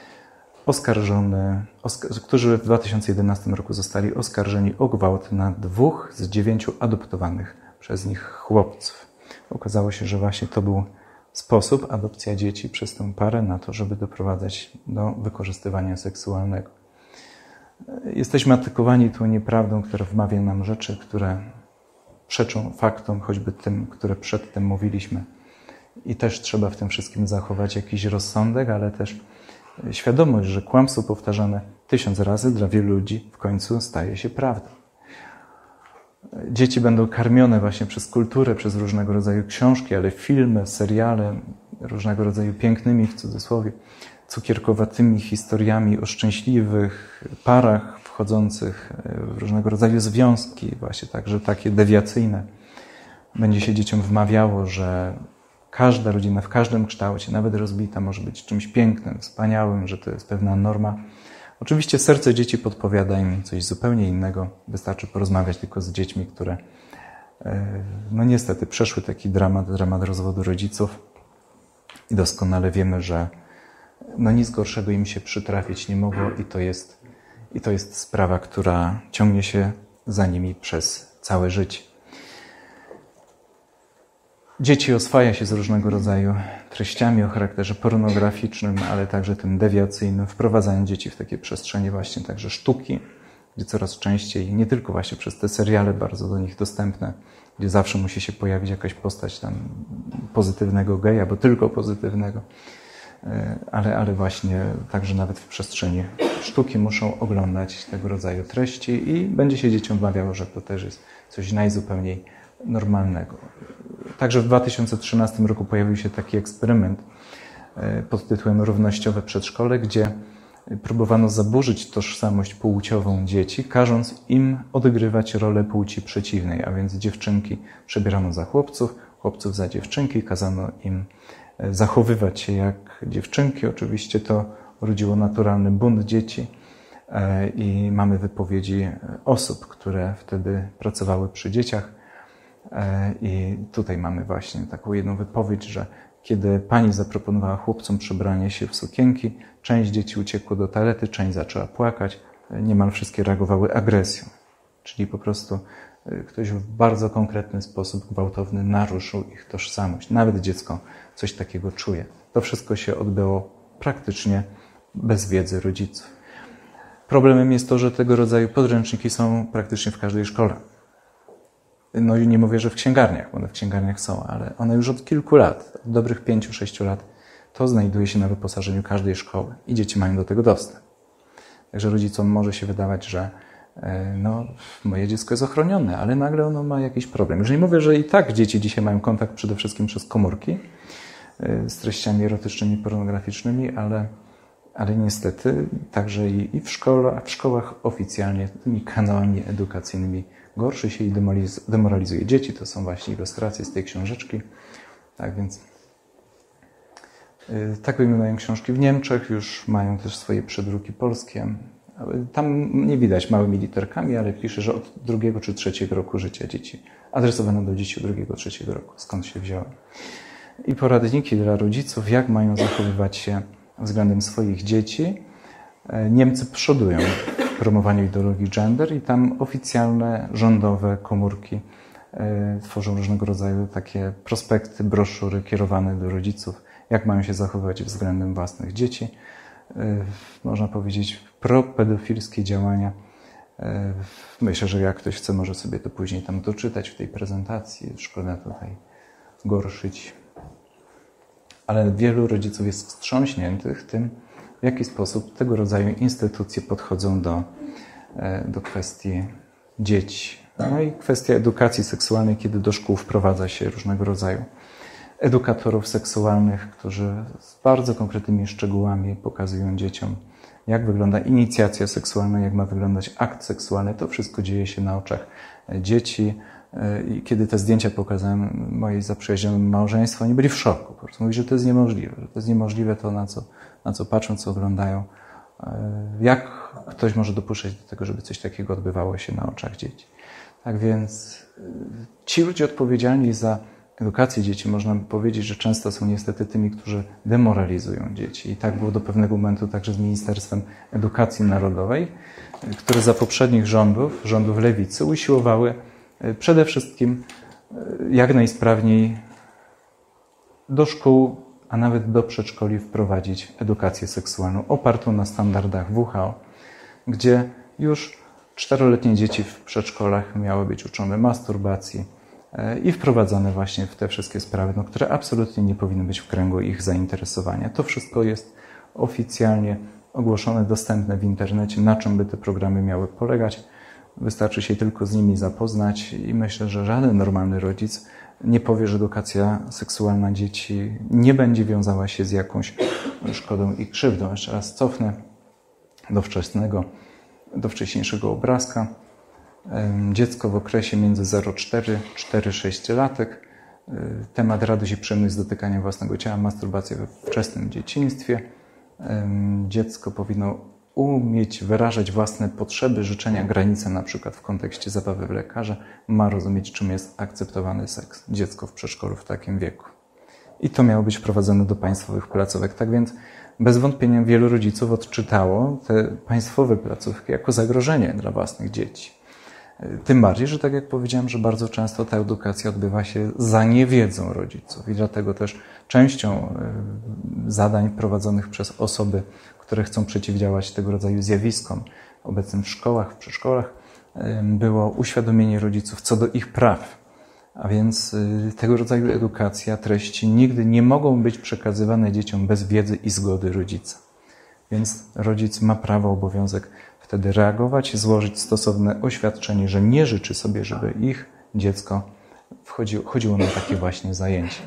którzy w 2011 roku zostali oskarżeni o gwałt na 2 z 9 adoptowanych przez nich chłopców. Okazało się, że właśnie to był sposób, adopcja dzieci przez tę parę, na to, żeby doprowadzać do wykorzystywania seksualnego. Jesteśmy atykowani tu nieprawdą, która wmawia nam rzeczy, które przeczą faktom, choćby tym, które przedtem mówiliśmy. I też trzeba w tym wszystkim zachować jakiś rozsądek, ale też świadomość, że kłamstwo powtarzane 1000 razy dla wielu ludzi w końcu staje się prawdą. Dzieci będą karmione właśnie przez kulturę, przez różnego rodzaju książki, ale filmy, seriale, różnego rodzaju pięknymi, w cudzysłowie, cukierkowatymi historiami o szczęśliwych parach wchodzących w różnego rodzaju związki, właśnie także takie dewiacyjne. Będzie się dzieciom wmawiało, że każda rodzina w każdym kształcie, nawet rozbita, może być czymś pięknym, wspaniałym, że to jest pewna norma. Oczywiście serce dzieci podpowiada im coś zupełnie innego. Wystarczy porozmawiać tylko z dziećmi, które niestety przeszły taki dramat rozwodu rodziców i doskonale wiemy, że nic gorszego im się przytrafić nie mogło i to jest sprawa, która ciągnie się za nimi przez całe życie. Dzieci oswaja się z różnego rodzaju treściami o charakterze pornograficznym, ale także tym dewiacyjnym, wprowadzając dzieci w takie przestrzenie właśnie także sztuki, gdzie coraz częściej, nie tylko właśnie przez te seriale bardzo do nich dostępne, gdzie zawsze musi się pojawić jakaś postać tam pozytywnego geja, bo tylko pozytywnego, ale właśnie także nawet w przestrzeni sztuki muszą oglądać tego rodzaju treści i będzie się dzieciom wmawiało, że to też jest coś najzupełniej normalnego. Także w 2013 roku pojawił się taki eksperyment pod tytułem Równościowe przedszkole, gdzie próbowano zaburzyć tożsamość płciową dzieci, każąc im odgrywać rolę płci przeciwnej, a więc dziewczynki przebierano za chłopców, chłopców za dziewczynki, kazano im zachowywać się jak dziewczynki. Oczywiście to rodziło naturalny bunt dzieci i mamy wypowiedzi osób, które wtedy pracowały przy dzieciach. I tutaj mamy właśnie taką jedną wypowiedź, że kiedy pani zaproponowała chłopcom przebranie się w sukienki, część dzieci uciekło do toalety, część zaczęła płakać, niemal wszystkie reagowały agresją. Czyli po prostu ktoś w bardzo konkretny sposób gwałtowny naruszył ich tożsamość. Nawet dziecko coś takiego czuje. To wszystko się odbyło praktycznie bez wiedzy rodziców. Problemem jest to, że tego rodzaju podręczniki są praktycznie w każdej szkole. No i nie mówię, że w księgarniach, bo one w księgarniach są, ale one już od kilku lat, od dobrych 5-6 lat, to znajduje się na wyposażeniu każdej szkoły i dzieci mają do tego dostęp. Także rodzicom może się wydawać, że no, moje dziecko jest ochronione, ale nagle ono ma jakiś problem. Już nie mówię, że i tak dzieci dzisiaj mają kontakt przede wszystkim przez komórki z treściami erotycznymi, pornograficznymi, ale niestety także i w szkołach oficjalnie tymi kanałami edukacyjnymi gorszy się i demoralizuje dzieci. To są właśnie ilustracje z tej książeczki. Tak więc tak wyglądają książki w Niemczech, już mają też swoje przedruki polskie. Tam nie widać małymi literkami, ale pisze, że od 2. czy 3. roku życia dzieci. Adresowane do dzieci od 2. 3. roku. Skąd się wzięły. I poradniki dla rodziców, jak mają zachowywać się względem swoich dzieci. Niemcy przodują w promowaniu ideologii gender i tam oficjalne, rządowe komórki tworzą różnego rodzaju takie prospekty, broszury kierowane do rodziców, jak mają się zachowywać względem własnych dzieci. Można powiedzieć propedofilskie działania. Myślę, że jak ktoś chce, może sobie to później tam doczytać w tej prezentacji. Szkoda tutaj gorszyć. Ale wielu rodziców jest wstrząśniętych tym, w jaki sposób tego rodzaju instytucje podchodzą do kwestii dzieci. No i kwestia edukacji seksualnej, kiedy do szkół wprowadza się różnego rodzaju edukatorów seksualnych, którzy z bardzo konkretnymi szczegółami pokazują dzieciom, jak wygląda inicjacja seksualna, jak ma wyglądać akt seksualny. To wszystko dzieje się na oczach dzieci. I kiedy te zdjęcia pokazałem mojej zaprzyjaźnionym małżeństwu, oni byli w szoku. Po prostu mówili, że to jest niemożliwe. Że to jest niemożliwe to, na co patrzą, co oglądają. Jak ktoś może dopuszczać do tego, żeby coś takiego odbywało się na oczach dzieci. Tak więc ci ludzie odpowiedzialni za edukację dzieci, można by powiedzieć, że często są niestety tymi, którzy demoralizują dzieci. I tak było do pewnego momentu także z Ministerstwem Edukacji Narodowej, które za poprzednich rządów lewicy, usiłowały przede wszystkim jak najsprawniej do szkół, a nawet do przedszkoli wprowadzić edukację seksualną opartą na standardach WHO, gdzie już 4-letnie dzieci w przedszkolach miały być uczone masturbacji i wprowadzane właśnie w te wszystkie sprawy, które absolutnie nie powinny być w kręgu ich zainteresowania. To wszystko jest oficjalnie ogłoszone, dostępne w internecie, na czym by te programy miały polegać. Wystarczy się tylko z nimi zapoznać i myślę, że żaden normalny rodzic nie powie, że edukacja seksualna dzieci nie będzie wiązała się z jakąś szkodą i krzywdą. Jeszcze raz cofnę do wcześniejszego obrazka. Dziecko w okresie między 0,4-4,6 latek. Temat radość i przyjemność z dotykania własnego ciała, masturbacja we wczesnym dzieciństwie. Dziecko powinno umieć wyrażać własne potrzeby, życzenia, granice, na przykład w kontekście zabawy w lekarza. Ma rozumieć, czym jest akceptowany seks. Dziecko w przedszkolu w takim wieku. I to miało być wprowadzone do państwowych placówek. Tak więc bez wątpienia wielu rodziców odczytało te państwowe placówki jako zagrożenie dla własnych dzieci. Tym bardziej, że tak jak powiedziałem, że bardzo często ta edukacja odbywa się za niewiedzą rodziców i dlatego też częścią zadań prowadzonych przez osoby, które chcą przeciwdziałać tego rodzaju zjawiskom obecnym w szkołach, w przedszkolach, było uświadomienie rodziców co do ich praw. A więc tego rodzaju edukacja, treści nigdy nie mogą być przekazywane dzieciom bez wiedzy i zgody rodzica. Więc rodzic ma prawo, obowiązek wtedy reagować, złożyć stosowne oświadczenie, że nie życzy sobie, żeby ich dziecko chodziło na takie właśnie zajęcia.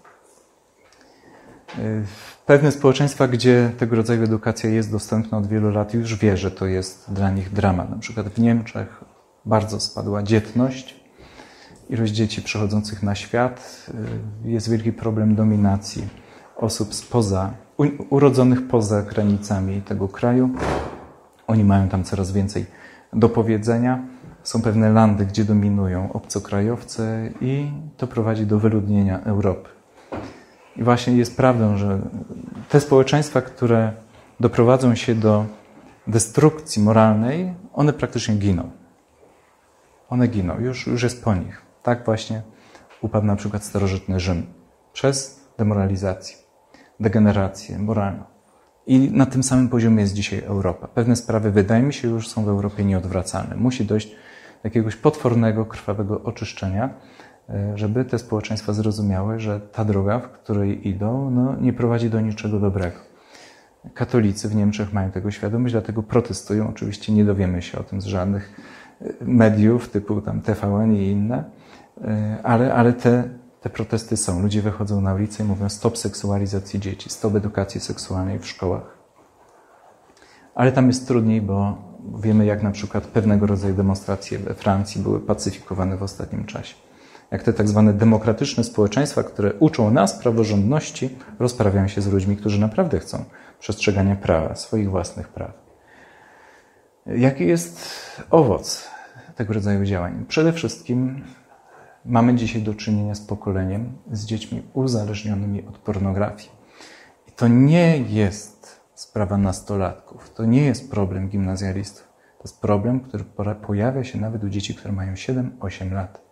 Pewne społeczeństwa, gdzie tego rodzaju edukacja jest dostępna od wielu lat, już wie, że to jest dla nich dramat. Na przykład w Niemczech bardzo spadła dzietność, ilość dzieci przychodzących na świat. Jest wielki problem dominacji osób urodzonych poza granicami tego kraju. Oni mają tam coraz więcej do powiedzenia. Są pewne landy, gdzie dominują obcokrajowcy i to prowadzi do wyludnienia Europy. I właśnie jest prawdą, że te społeczeństwa, które doprowadzą się do destrukcji moralnej, one praktycznie giną. One giną, już jest po nich. Tak właśnie upadł na przykład starożytny Rzym przez demoralizację, degenerację moralną. I na tym samym poziomie jest dzisiaj Europa. Pewne sprawy, wydaje mi się, już są w Europie nieodwracalne. Musi dojść do jakiegoś potwornego, krwawego oczyszczenia, żeby te społeczeństwa zrozumiały, że ta droga, w której idą, nie prowadzi do niczego dobrego. Katolicy w Niemczech mają tego świadomość, dlatego protestują. Oczywiście nie dowiemy się o tym z żadnych mediów typu tam TVN i inne, ale te protesty są. Ludzie wychodzą na ulicę i mówią stop seksualizacji dzieci, stop edukacji seksualnej w szkołach. Ale tam jest trudniej, bo wiemy, jak na przykład pewnego rodzaju demonstracje we Francji były pacyfikowane w ostatnim czasie. Jak te tak zwane demokratyczne społeczeństwa, które uczą nas praworządności, rozprawiają się z ludźmi, którzy naprawdę chcą przestrzegania prawa, swoich własnych praw. Jaki jest owoc tego rodzaju działań? Przede wszystkim mamy dzisiaj do czynienia z pokoleniem, z dziećmi uzależnionymi od pornografii. I to nie jest sprawa nastolatków, to nie jest problem gimnazjalistów. To jest problem, który pojawia się nawet u dzieci, które mają 7-8 lat.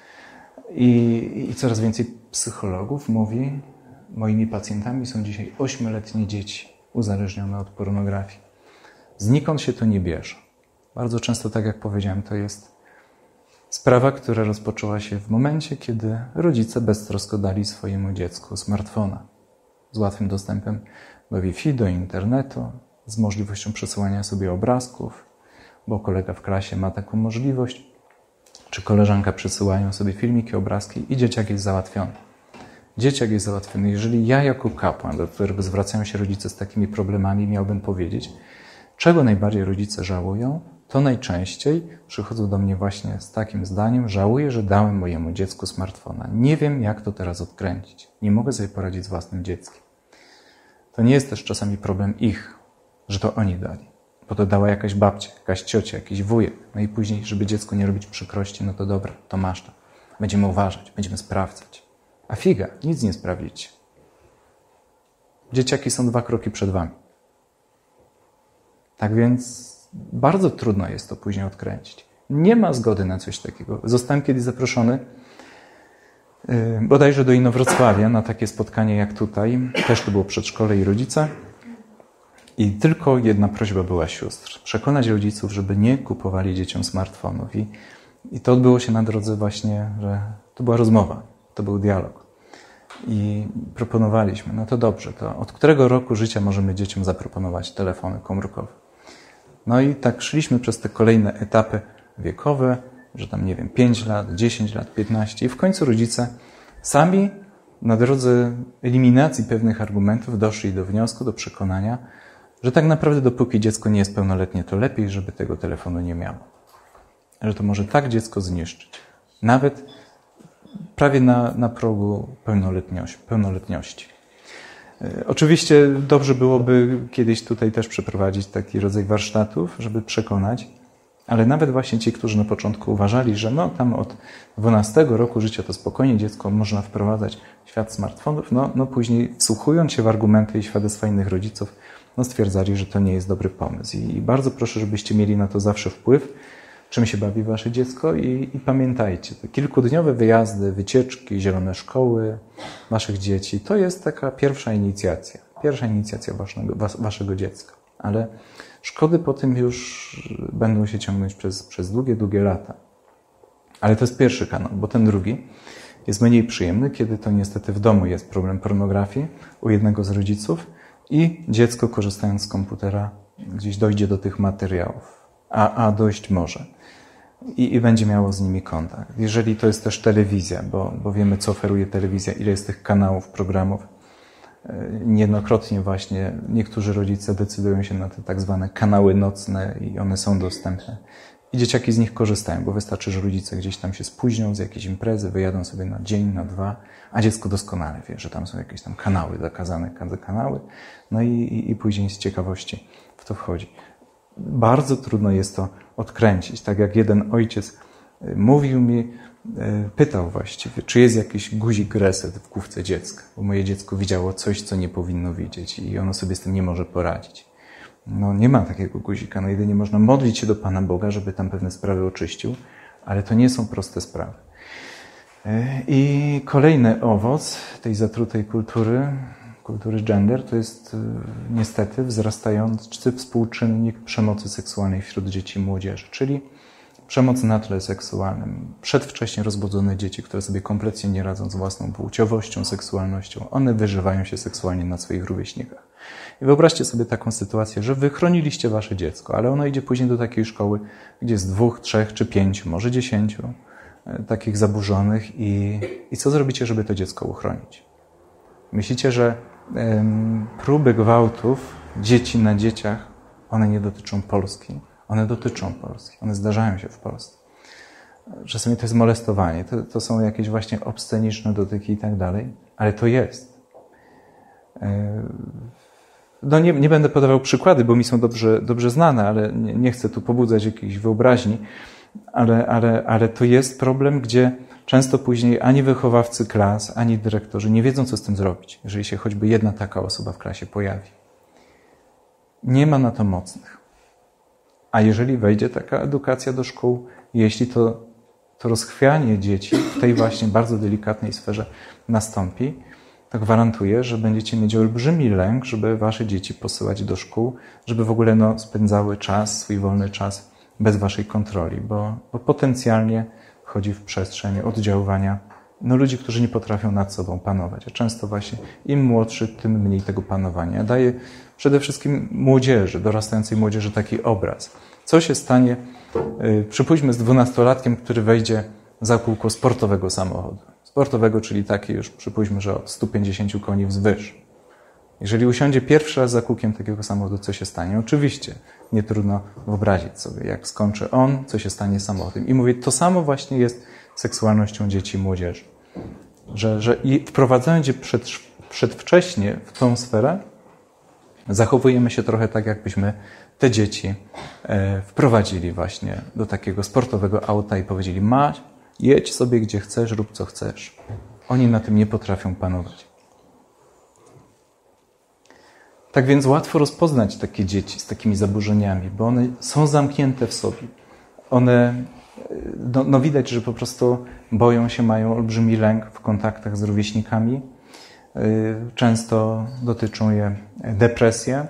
I coraz więcej psychologów mówi, moimi pacjentami są dzisiaj 8-letnie dzieci uzależnione od pornografii. Znikąd się to nie bierze. Bardzo często, tak jak powiedziałem, to jest sprawa, która rozpoczęła się w momencie, kiedy rodzice beztrosko dali swojemu dziecku smartfona z łatwym dostępem do Wi-Fi, do internetu, z możliwością przesyłania sobie obrazków, bo kolega w klasie ma taką możliwość, czy koleżanka przesyłają sobie filmiki, obrazki i dzieciak jest załatwiony. Dzieciak jest załatwiony. Jeżeli ja jako kapłan, do którego zwracają się rodzice z takimi problemami, miałbym powiedzieć, czego najbardziej rodzice żałują, to najczęściej przychodzą do mnie właśnie z takim zdaniem: żałuję, że dałem mojemu dziecku smartfona. Nie wiem, jak to teraz odkręcić. Nie mogę sobie poradzić z własnym dzieckiem. To nie jest też czasami problem ich, że to oni dali. Bo to dała jakaś babcia, jakaś ciocia, jakiś wujek. No i później, żeby dziecku nie robić przykrości, no to dobra, to masz to. Będziemy uważać, będziemy sprawdzać. A figa, nic nie sprawdzicie. Dzieciaki są 2 kroki przed wami. Tak więc bardzo trudno jest to później odkręcić. Nie ma zgody na coś takiego. Zostałem kiedyś zaproszony bodajże do Inowrocławia na takie spotkanie jak tutaj. Też to było przedszkole i rodzice. I tylko jedna prośba była sióstr. Przekonać rodziców, żeby nie kupowali dzieciom smartfonów. I to odbyło się na drodze właśnie, że to była rozmowa, to był dialog. I proponowaliśmy, no to dobrze, to od którego roku życia możemy dzieciom zaproponować telefony komórkowe? No i tak szliśmy przez te kolejne etapy wiekowe, że tam, nie wiem, 5 lat, 10 lat, 15 i w końcu rodzice sami na drodze eliminacji pewnych argumentów doszli do wniosku, do przekonania, że tak naprawdę dopóki dziecko nie jest pełnoletnie, to lepiej, żeby tego telefonu nie miało. Że to może tak dziecko zniszczyć. Nawet prawie na progu pełnoletności. Oczywiście dobrze byłoby kiedyś tutaj też przeprowadzić taki rodzaj warsztatów, żeby przekonać, ale nawet właśnie ci, którzy na początku uważali, że no tam od 12 roku życia to spokojnie dziecko można wprowadzać w świat smartfonów, no później wsłuchując się w argumenty i świadectwa innych rodziców, stwierdzali, że to nie jest dobry pomysł. I bardzo proszę, żebyście mieli na to zawsze wpływ, czym się bawi wasze dziecko i pamiętajcie, te kilkudniowe wyjazdy, wycieczki, zielone szkoły waszych dzieci, to jest taka pierwsza inicjacja waszego dziecka. Ale szkody po tym już będą się ciągnąć przez długie lata. Ale to jest pierwszy kanał, bo ten drugi jest mniej przyjemny, kiedy to niestety w domu jest problem pornografii u jednego z rodziców i dziecko, korzystając z komputera, gdzieś dojdzie do tych materiałów, a dojść może. I będzie miało z nimi kontakt. Jeżeli to jest też telewizja, bo wiemy, co oferuje telewizja, ile jest tych kanałów, programów. Niejednokrotnie właśnie niektórzy rodzice decydują się na te tak zwane kanały nocne i one są dostępne. I dzieciaki z nich korzystają, bo wystarczy, że rodzice gdzieś tam się spóźnią z jakiejś imprezy, wyjadą sobie na dzień, na 2, a dziecko doskonale wie, że tam są jakieś tam kanały, zakazane kanały, no i później z ciekawości w to wchodzi. Bardzo trudno jest to odkręcić. Tak jak jeden ojciec mówił mi, pytał właściwie, czy jest jakiś guzik reset w główce dziecka, bo moje dziecko widziało coś, co nie powinno widzieć i ono sobie z tym nie może poradzić. No nie ma takiego guzika, no jedynie można modlić się do Pana Boga, żeby tam pewne sprawy oczyścił, ale to nie są proste sprawy. I kolejny owoc tej zatrutej kultury gender, to jest niestety wzrastający współczynnik przemocy seksualnej wśród dzieci i młodzieży, czyli przemoc na tle seksualnym. Przedwcześnie rozbudzone dzieci, które sobie kompletnie nie radzą z własną płciowością, seksualnością, one wyżywają się seksualnie na swoich rówieśnikach. I wyobraźcie sobie taką sytuację, że wy chroniliście wasze dziecko, ale ono idzie później do takiej szkoły, gdzie jest 2, 3 czy 5, może 10 takich zaburzonych i co zrobicie, żeby to dziecko uchronić? Myślicie, że próby gwałtów dzieci na dzieciach, one nie dotyczą Polski? One dotyczą Polski, one zdarzają się w Polsce. Czasami to jest molestowanie, to są jakieś właśnie obsceniczne dotyki i tak dalej, ale to jest. No nie będę podawał przykłady, bo mi są dobrze znane, ale nie chcę tu pobudzać jakiejś wyobraźni, ale to jest problem, gdzie często później ani wychowawcy klas, ani dyrektorzy nie wiedzą, co z tym zrobić, jeżeli się choćby jedna taka osoba w klasie pojawi. Nie ma na to mocnych. A jeżeli wejdzie taka edukacja do szkół, jeśli to rozchwianie dzieci w tej właśnie bardzo delikatnej sferze nastąpi, to gwarantuję, że będziecie mieć olbrzymi lęk, żeby wasze dzieci posyłać do szkół, żeby w ogóle spędzały swój wolny czas bez waszej kontroli, bo potencjalnie wchodzi w przestrzeń oddziaływania ludzi, którzy nie potrafią nad sobą panować. A często właśnie im młodszy, tym mniej tego panowania. Daje przede wszystkim młodzieży, dorastającej młodzieży taki obraz. Co się stanie, przypuśćmy, z 12-latkiem, który wejdzie za kółko sportowego samochodu. Sportowego, czyli taki już, przypuśćmy, że od 150 koni wzwyż. Jeżeli usiądzie pierwszy raz za kółkiem takiego samochodu, co się stanie? Oczywiście nie trudno wyobrazić sobie, jak skończy on, co się stanie z samochodem. I mówię, to samo właśnie jest seksualnością dzieci i młodzieży. Że wprowadzając je przedwcześnie w tą sferę, zachowujemy się trochę tak, jakbyśmy te dzieci wprowadzili właśnie do takiego sportowego auta i powiedzieli: jedź sobie gdzie chcesz, rób co chcesz. Oni na tym nie potrafią panować. Tak więc łatwo rozpoznać takie dzieci z takimi zaburzeniami, bo one są zamknięte w sobie. One, widać, że po prostu boją się, mają olbrzymi lęk w kontaktach z rówieśnikami. Często dotyczą je depresje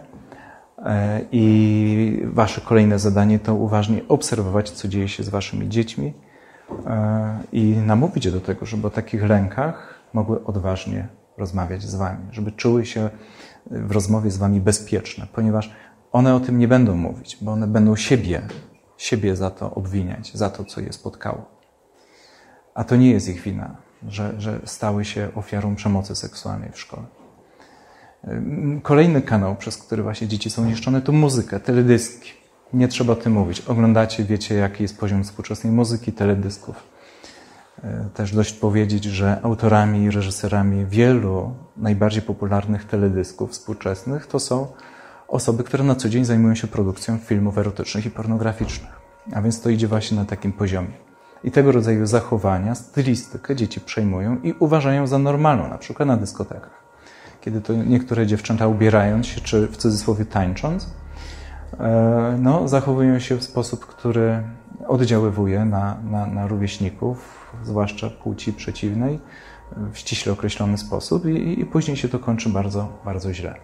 i wasze kolejne zadanie to uważnie obserwować, co dzieje się z waszymi dziećmi i namówić je do tego, żeby o takich lękach mogły odważnie rozmawiać z wami, żeby czuły się w rozmowie z wami bezpieczne, ponieważ one o tym nie będą mówić, bo one będą siebie za to obwiniać, za to, co je spotkało. A to nie jest ich wina, że stały się ofiarą przemocy seksualnej w szkole. Kolejny kanał, przez który właśnie dzieci są niszczone, to muzyka, teledyski. Nie trzeba o tym mówić. Oglądacie, wiecie, jaki jest poziom współczesnej muzyki, teledysków. Też dość powiedzieć, że autorami i reżyserami wielu najbardziej popularnych teledysków współczesnych to są osoby, które na co dzień zajmują się produkcją filmów erotycznych i pornograficznych. A więc to idzie właśnie na takim poziomie. I tego rodzaju zachowania, stylistykę dzieci przejmują i uważają za normalną, na przykład na dyskotekach. Kiedy to niektóre dziewczęta ubierając się, czy w cudzysłowie tańcząc, zachowują się w sposób, który oddziaływuje na rówieśników, zwłaszcza płci przeciwnej, w ściśle określony sposób i później się to kończy bardzo, bardzo źle.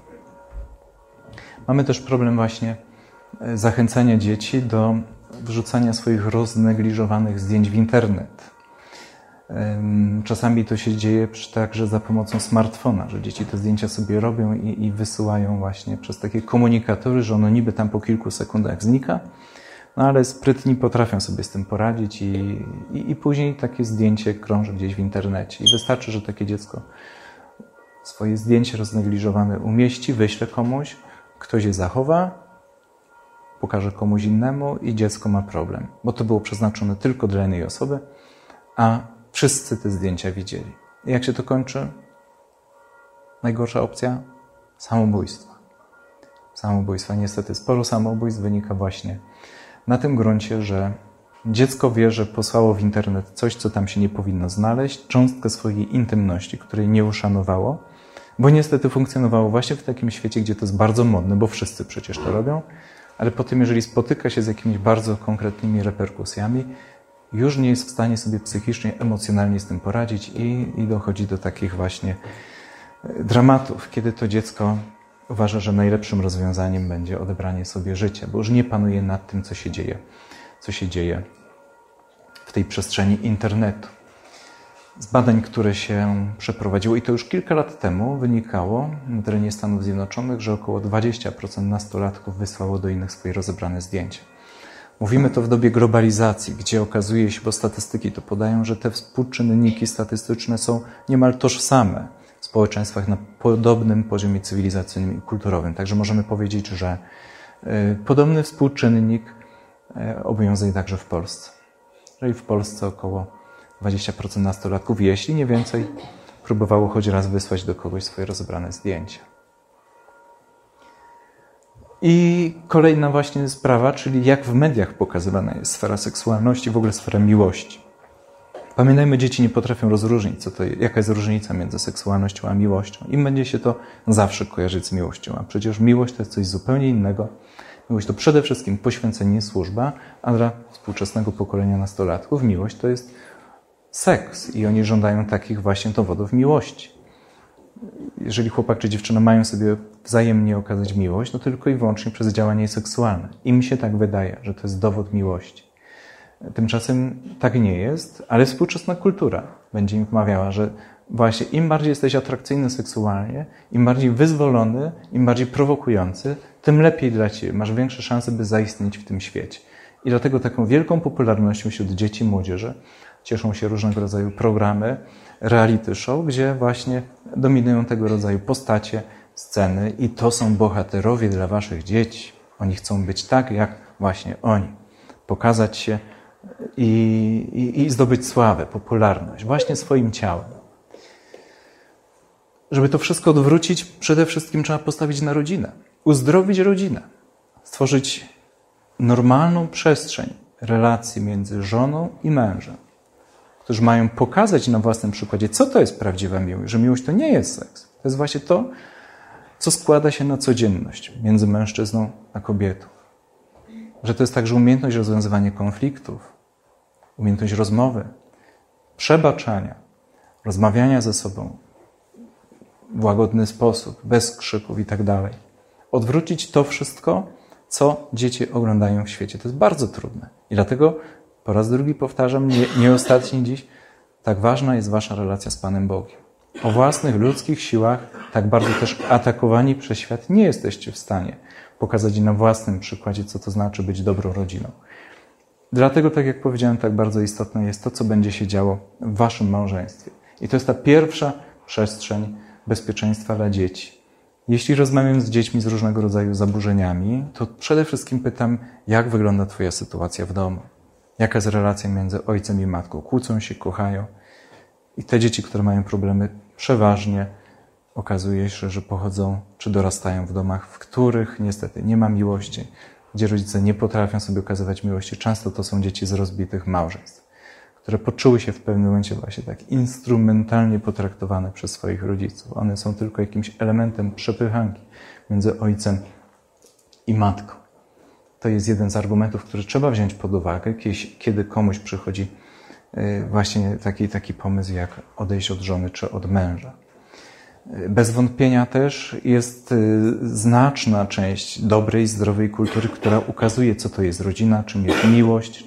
Mamy też problem właśnie zachęcania dzieci do wrzucania swoich roznegliżowanych zdjęć w internet. Czasami to się dzieje także za pomocą smartfona, że dzieci te zdjęcia sobie robią i wysyłają właśnie przez takie komunikatory, że ono niby tam po kilku sekundach znika, ale sprytni potrafią sobie z tym poradzić i później takie zdjęcie krąży gdzieś w internecie. I wystarczy, że takie dziecko swoje zdjęcie roznegliżowane umieści, wyśle komuś, ktoś je zachowa, pokaże komuś innemu i dziecko ma problem, bo to było przeznaczone tylko dla jednej osoby, a wszyscy te zdjęcia widzieli. I jak się to kończy? Najgorsza opcja? Samobójstwo. Samobójstwa. Niestety sporo samobójstw wynika właśnie na tym gruncie, że dziecko wie, że posłało w internet coś, co tam się nie powinno znaleźć, cząstkę swojej intymności, której nie uszanowało, Bo niestety funkcjonowało właśnie w takim świecie, gdzie to jest bardzo modne, bo wszyscy przecież to robią, ale potem, jeżeli spotyka się z jakimiś bardzo konkretnymi reperkusjami, już nie jest w stanie sobie psychicznie, emocjonalnie z tym poradzić i dochodzi do takich właśnie dramatów, kiedy to dziecko uważa, że najlepszym rozwiązaniem będzie odebranie sobie życia, bo już nie panuje nad tym, co się dzieje w tej przestrzeni internetu. Z badań, które się przeprowadziło, i to już kilka lat temu, wynikało na terenie Stanów Zjednoczonych, że około 20% nastolatków wysłało do innych swoje rozebrane zdjęcia. Mówimy to w dobie globalizacji, gdzie okazuje się, bo statystyki to podają, że te współczynniki statystyczne są niemal tożsame w społeczeństwach na podobnym poziomie cywilizacyjnym i kulturowym. Także możemy powiedzieć, że podobny współczynnik obowiązuje także w Polsce. Czyli w Polsce około 20% nastolatków, jeśli nie więcej, próbowało choć raz wysłać do kogoś swoje rozebrane zdjęcia. I kolejna właśnie sprawa, czyli jak w mediach pokazywana jest sfera seksualności, w ogóle sfera miłości. Pamiętajmy, dzieci nie potrafią rozróżnić, jaka jest różnica między seksualnością a miłością. Im będzie się to zawsze kojarzyć z miłością, a przecież miłość to jest coś zupełnie innego. Miłość to przede wszystkim poświęcenie, służba, a dla współczesnego pokolenia nastolatków miłość to jest seks i oni żądają takich właśnie dowodów miłości. Jeżeli chłopak czy dziewczyna mają sobie wzajemnie okazać miłość, no tylko i wyłącznie przez działanie seksualne. Im się tak wydaje, że to jest dowód miłości. Tymczasem tak nie jest, ale współczesna kultura będzie im wmawiała, że właśnie im bardziej jesteś atrakcyjny seksualnie, im bardziej wyzwolony, im bardziej prowokujący, tym lepiej dla ciebie. Masz większe szanse, by zaistnieć w tym świecie. I dlatego taką wielką popularnością wśród dzieci i młodzieży cieszą się różnego rodzaju programy, reality show, gdzie właśnie dominują tego rodzaju postacie, sceny i to są bohaterowie dla waszych dzieci. Oni chcą być tak, jak właśnie oni. Pokazać się i zdobyć sławę, popularność właśnie swoim ciałem. Żeby to wszystko odwrócić, przede wszystkim trzeba postawić na rodzinę. Uzdrowić rodzinę. Stworzyć normalną przestrzeń relacji między żoną i mężem, którzy mają pokazać na własnym przykładzie, co to jest prawdziwa miłość, że miłość to nie jest seks. To jest właśnie to, co składa się na codzienność między mężczyzną a kobietą. Że to jest także umiejętność rozwiązywania konfliktów, umiejętność rozmowy, przebaczania, rozmawiania ze sobą w łagodny sposób, bez krzyków i tak dalej. Odwrócić to wszystko, co dzieci oglądają w świecie. To jest bardzo trudne. I dlatego po raz drugi powtarzam, nie ostatni dziś, tak ważna jest wasza relacja z Panem Bogiem. O własnych ludzkich siłach, tak bardzo też atakowani przez świat, nie jesteście w stanie pokazać na własnym przykładzie, co to znaczy być dobrą rodziną. Dlatego, tak jak powiedziałem, tak bardzo istotne jest to, co będzie się działo w waszym małżeństwie. I to jest ta pierwsza przestrzeń bezpieczeństwa dla dzieci. Jeśli rozmawiam z dziećmi z różnego rodzaju zaburzeniami, to przede wszystkim pytam, jak wygląda twoja sytuacja w domu. Jaka jest relacja między ojcem i matką? Kłócą się, kochają. I te dzieci, które mają problemy, przeważnie okazuje się, że pochodzą czy dorastają w domach, w których niestety nie ma miłości, gdzie rodzice nie potrafią sobie okazywać miłości. Często to są dzieci z rozbitych małżeństw, które poczuły się w pewnym momencie właśnie tak instrumentalnie potraktowane przez swoich rodziców. One są tylko jakimś elementem przepychanki między ojcem i matką. To jest jeden z argumentów, który trzeba wziąć pod uwagę, kiedy komuś przychodzi właśnie taki pomysł, jak odejść od żony czy od męża. Bez wątpienia też jest znaczna część dobrej, zdrowej kultury, która ukazuje, co to jest rodzina, czym jest miłość,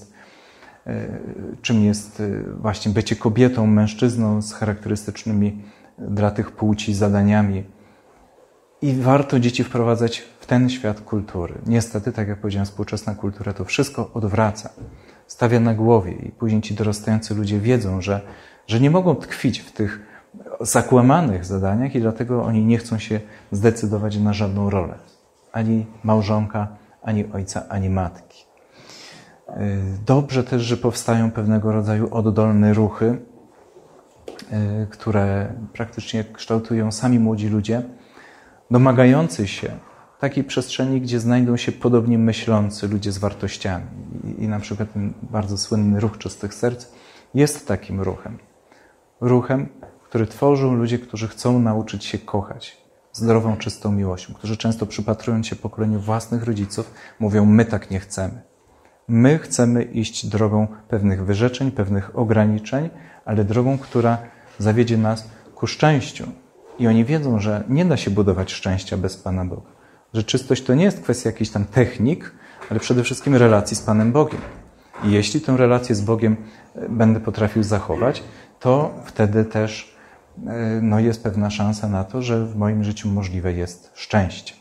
czym jest właśnie bycie kobietą, mężczyzną z charakterystycznymi dla tych płci zadaniami. I warto dzieci wprowadzać w ten świat kultury. Niestety, tak jak powiedziałem, współczesna kultura to wszystko odwraca, stawia na głowie i później ci dorastający ludzie wiedzą, że nie mogą tkwić w tych zakłamanych zadaniach i dlatego oni nie chcą się zdecydować na żadną rolę. Ani małżonka, ani ojca, ani matki. Dobrze też, że powstają pewnego rodzaju oddolne ruchy, które praktycznie kształtują sami młodzi ludzie, domagający się takiej przestrzeni, gdzie znajdą się podobnie myślący ludzie z wartościami. I na przykład ten bardzo słynny ruch Czystych Serc jest takim ruchem. Ruchem, który tworzą ludzie, którzy chcą nauczyć się kochać zdrową, czystą miłością, którzy często przypatrując się pokoleniu własnych rodziców, mówią: my tak nie chcemy. My chcemy iść drogą pewnych wyrzeczeń, pewnych ograniczeń, ale drogą, która zawiedzie nas ku szczęściu. I oni wiedzą, że nie da się budować szczęścia bez Pana Boga. Że czystość to nie jest kwestia jakichś tam technik, ale przede wszystkim relacji z Panem Bogiem. I jeśli tę relację z Bogiem będę potrafił zachować, to wtedy też jest pewna szansa na to, że w moim życiu możliwe jest szczęście.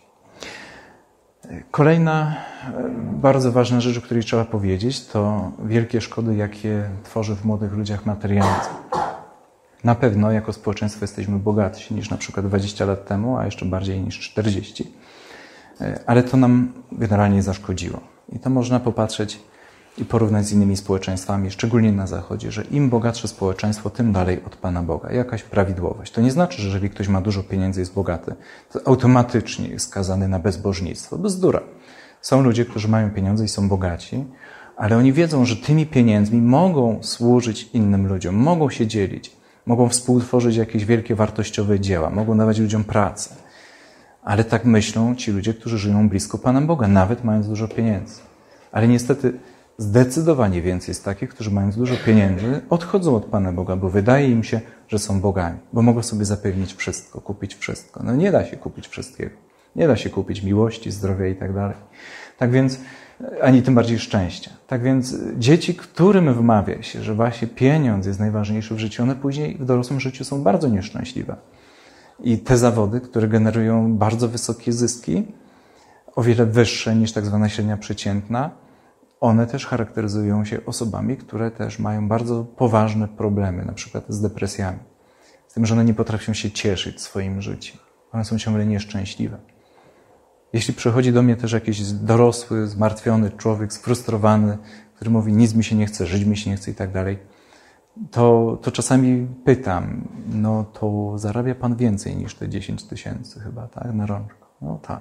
Kolejna bardzo ważna rzecz, o której trzeba powiedzieć, to wielkie szkody, jakie tworzy w młodych ludziach materializm. Na pewno jako społeczeństwo jesteśmy bogatsi niż na przykład 20 lat temu, a jeszcze bardziej niż 40. Ale to nam generalnie zaszkodziło. I to można popatrzeć i porównać z innymi społeczeństwami, szczególnie na Zachodzie, że im bogatsze społeczeństwo, tym dalej od Pana Boga. Jakaś prawidłowość. To nie znaczy, że jeżeli ktoś ma dużo pieniędzy i jest bogaty, to automatycznie jest skazany na bezbożnictwo. Bzdura. Są ludzie, którzy mają pieniądze i są bogaci, ale oni wiedzą, że tymi pieniędzmi mogą służyć innym ludziom, mogą się dzielić, mogą współtworzyć jakieś wielkie, wartościowe dzieła, mogą dawać ludziom pracę. Ale tak myślą ci ludzie, którzy żyją blisko Pana Boga, nawet mając dużo pieniędzy. Ale niestety zdecydowanie więcej jest takich, którzy mając dużo pieniędzy odchodzą od Pana Boga, bo wydaje im się, że są bogami, bo mogą sobie zapewnić wszystko, kupić wszystko. No nie da się kupić wszystkiego. Nie da się kupić miłości, zdrowia i tak dalej. Tak więc, ani tym bardziej szczęścia. Tak więc dzieci, którym wmawia się, że właśnie pieniądz jest najważniejszy w życiu, one później w dorosłym życiu są bardzo nieszczęśliwe. I te zawody, które generują bardzo wysokie zyski, o wiele wyższe niż tak zwana średnia przeciętna, one też charakteryzują się osobami, które też mają bardzo poważne problemy, na przykład z depresjami. Z tym, że one nie potrafią się cieszyć swoim życiem. One są ciągle nieszczęśliwe. Jeśli przychodzi do mnie też jakiś dorosły, zmartwiony człowiek, sfrustrowany, który mówi: nic mi się nie chce, żyć mi się nie chce i tak dalej, to czasami pytam: no to zarabia pan więcej niż te 10 000 chyba, tak? Na rączkę. No tak.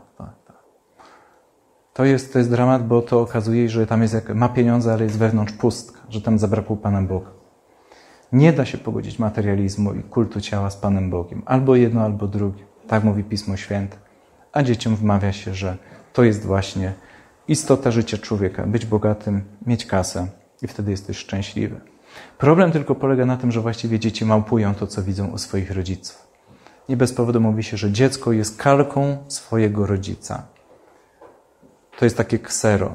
To jest dramat, bo to okazuje, że tam ma pieniądze, ale jest wewnątrz pustka, że tam zabrakło Pana Boga. Nie da się pogodzić materializmu i kultu ciała z Panem Bogiem. Albo jedno, albo drugie. Tak mówi Pismo Święte. A dzieciom wmawia się, że to jest właśnie istota życia człowieka. Być bogatym, mieć kasę i wtedy jesteś szczęśliwy. Problem tylko polega na tym, że właściwie dzieci małpują to, co widzą u swoich rodziców. Nie bez powodu mówi się, że dziecko jest kalką swojego rodzica. To jest takie ksero.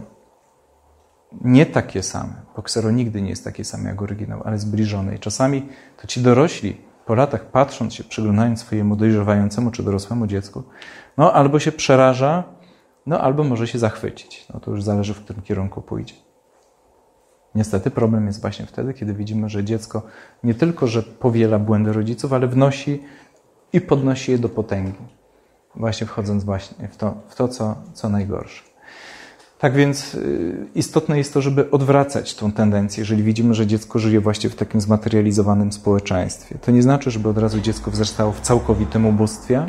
Nie takie same, bo ksero nigdy nie jest takie same jak oryginał, ale zbliżone. I czasami to ci dorośli, po latach patrząc się, przyglądając swojemu dojrzewającemu czy dorosłemu dziecku, albo się przeraża, albo może się zachwycić. To już zależy, w którym kierunku pójdzie. Niestety problem jest właśnie wtedy, kiedy widzimy, że dziecko nie tylko, że powiela błędy rodziców, ale wnosi i podnosi je do potęgi. Właśnie wchodząc właśnie w to co najgorsze. Tak więc istotne jest to, żeby odwracać tą tendencję, jeżeli widzimy, że dziecko żyje właśnie w takim zmaterializowanym społeczeństwie. To nie znaczy, żeby od razu dziecko wzrastało w całkowitym ubóstwie,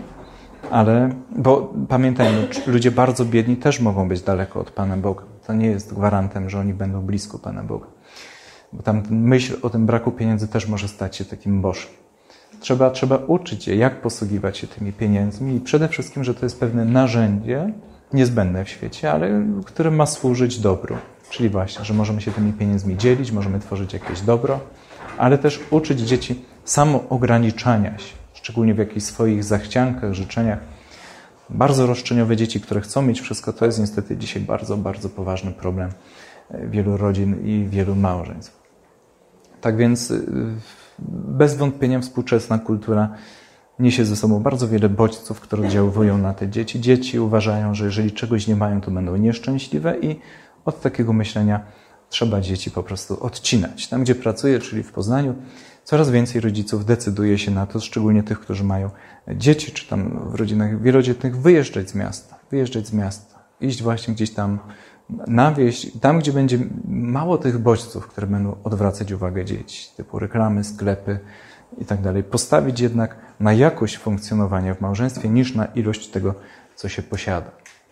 bo pamiętajmy, ludzie bardzo biedni też mogą być daleko od Pana Boga. To nie jest gwarantem, że oni będą blisko Pana Boga. Bo tam myśl o tym braku pieniędzy też może stać się takim bożem. Trzeba uczyć je, jak posługiwać się tymi pieniędzmi i przede wszystkim, że to jest pewne narzędzie niezbędne w świecie, ale które ma służyć dobru. Czyli właśnie, że możemy się tymi pieniędzmi dzielić, możemy tworzyć jakieś dobro, ale też uczyć dzieci samoograniczania się, szczególnie w jakichś swoich zachciankach, życzeniach. Bardzo roszczeniowe dzieci, które chcą mieć wszystko, to jest niestety dzisiaj bardzo, bardzo poważny problem wielu rodzin i wielu małżeństw. Tak więc bez wątpienia współczesna kultura niesie ze sobą bardzo wiele bodźców, które oddziałują na te dzieci. Dzieci uważają, że jeżeli czegoś nie mają, to będą nieszczęśliwe i od takiego myślenia trzeba dzieci po prostu odcinać. Tam, gdzie pracuję, czyli w Poznaniu, coraz więcej rodziców decyduje się na to, szczególnie tych, którzy mają dzieci, czy tam w rodzinach wielodzietnych, wyjeżdżać z miasta. Iść właśnie gdzieś tam na wieś, tam, gdzie będzie mało tych bodźców, które będą odwracać uwagę dzieci, typu reklamy, sklepy i tak dalej. Postawić jednak na jakość funkcjonowania w małżeństwie niż na ilość tego, co się posiada.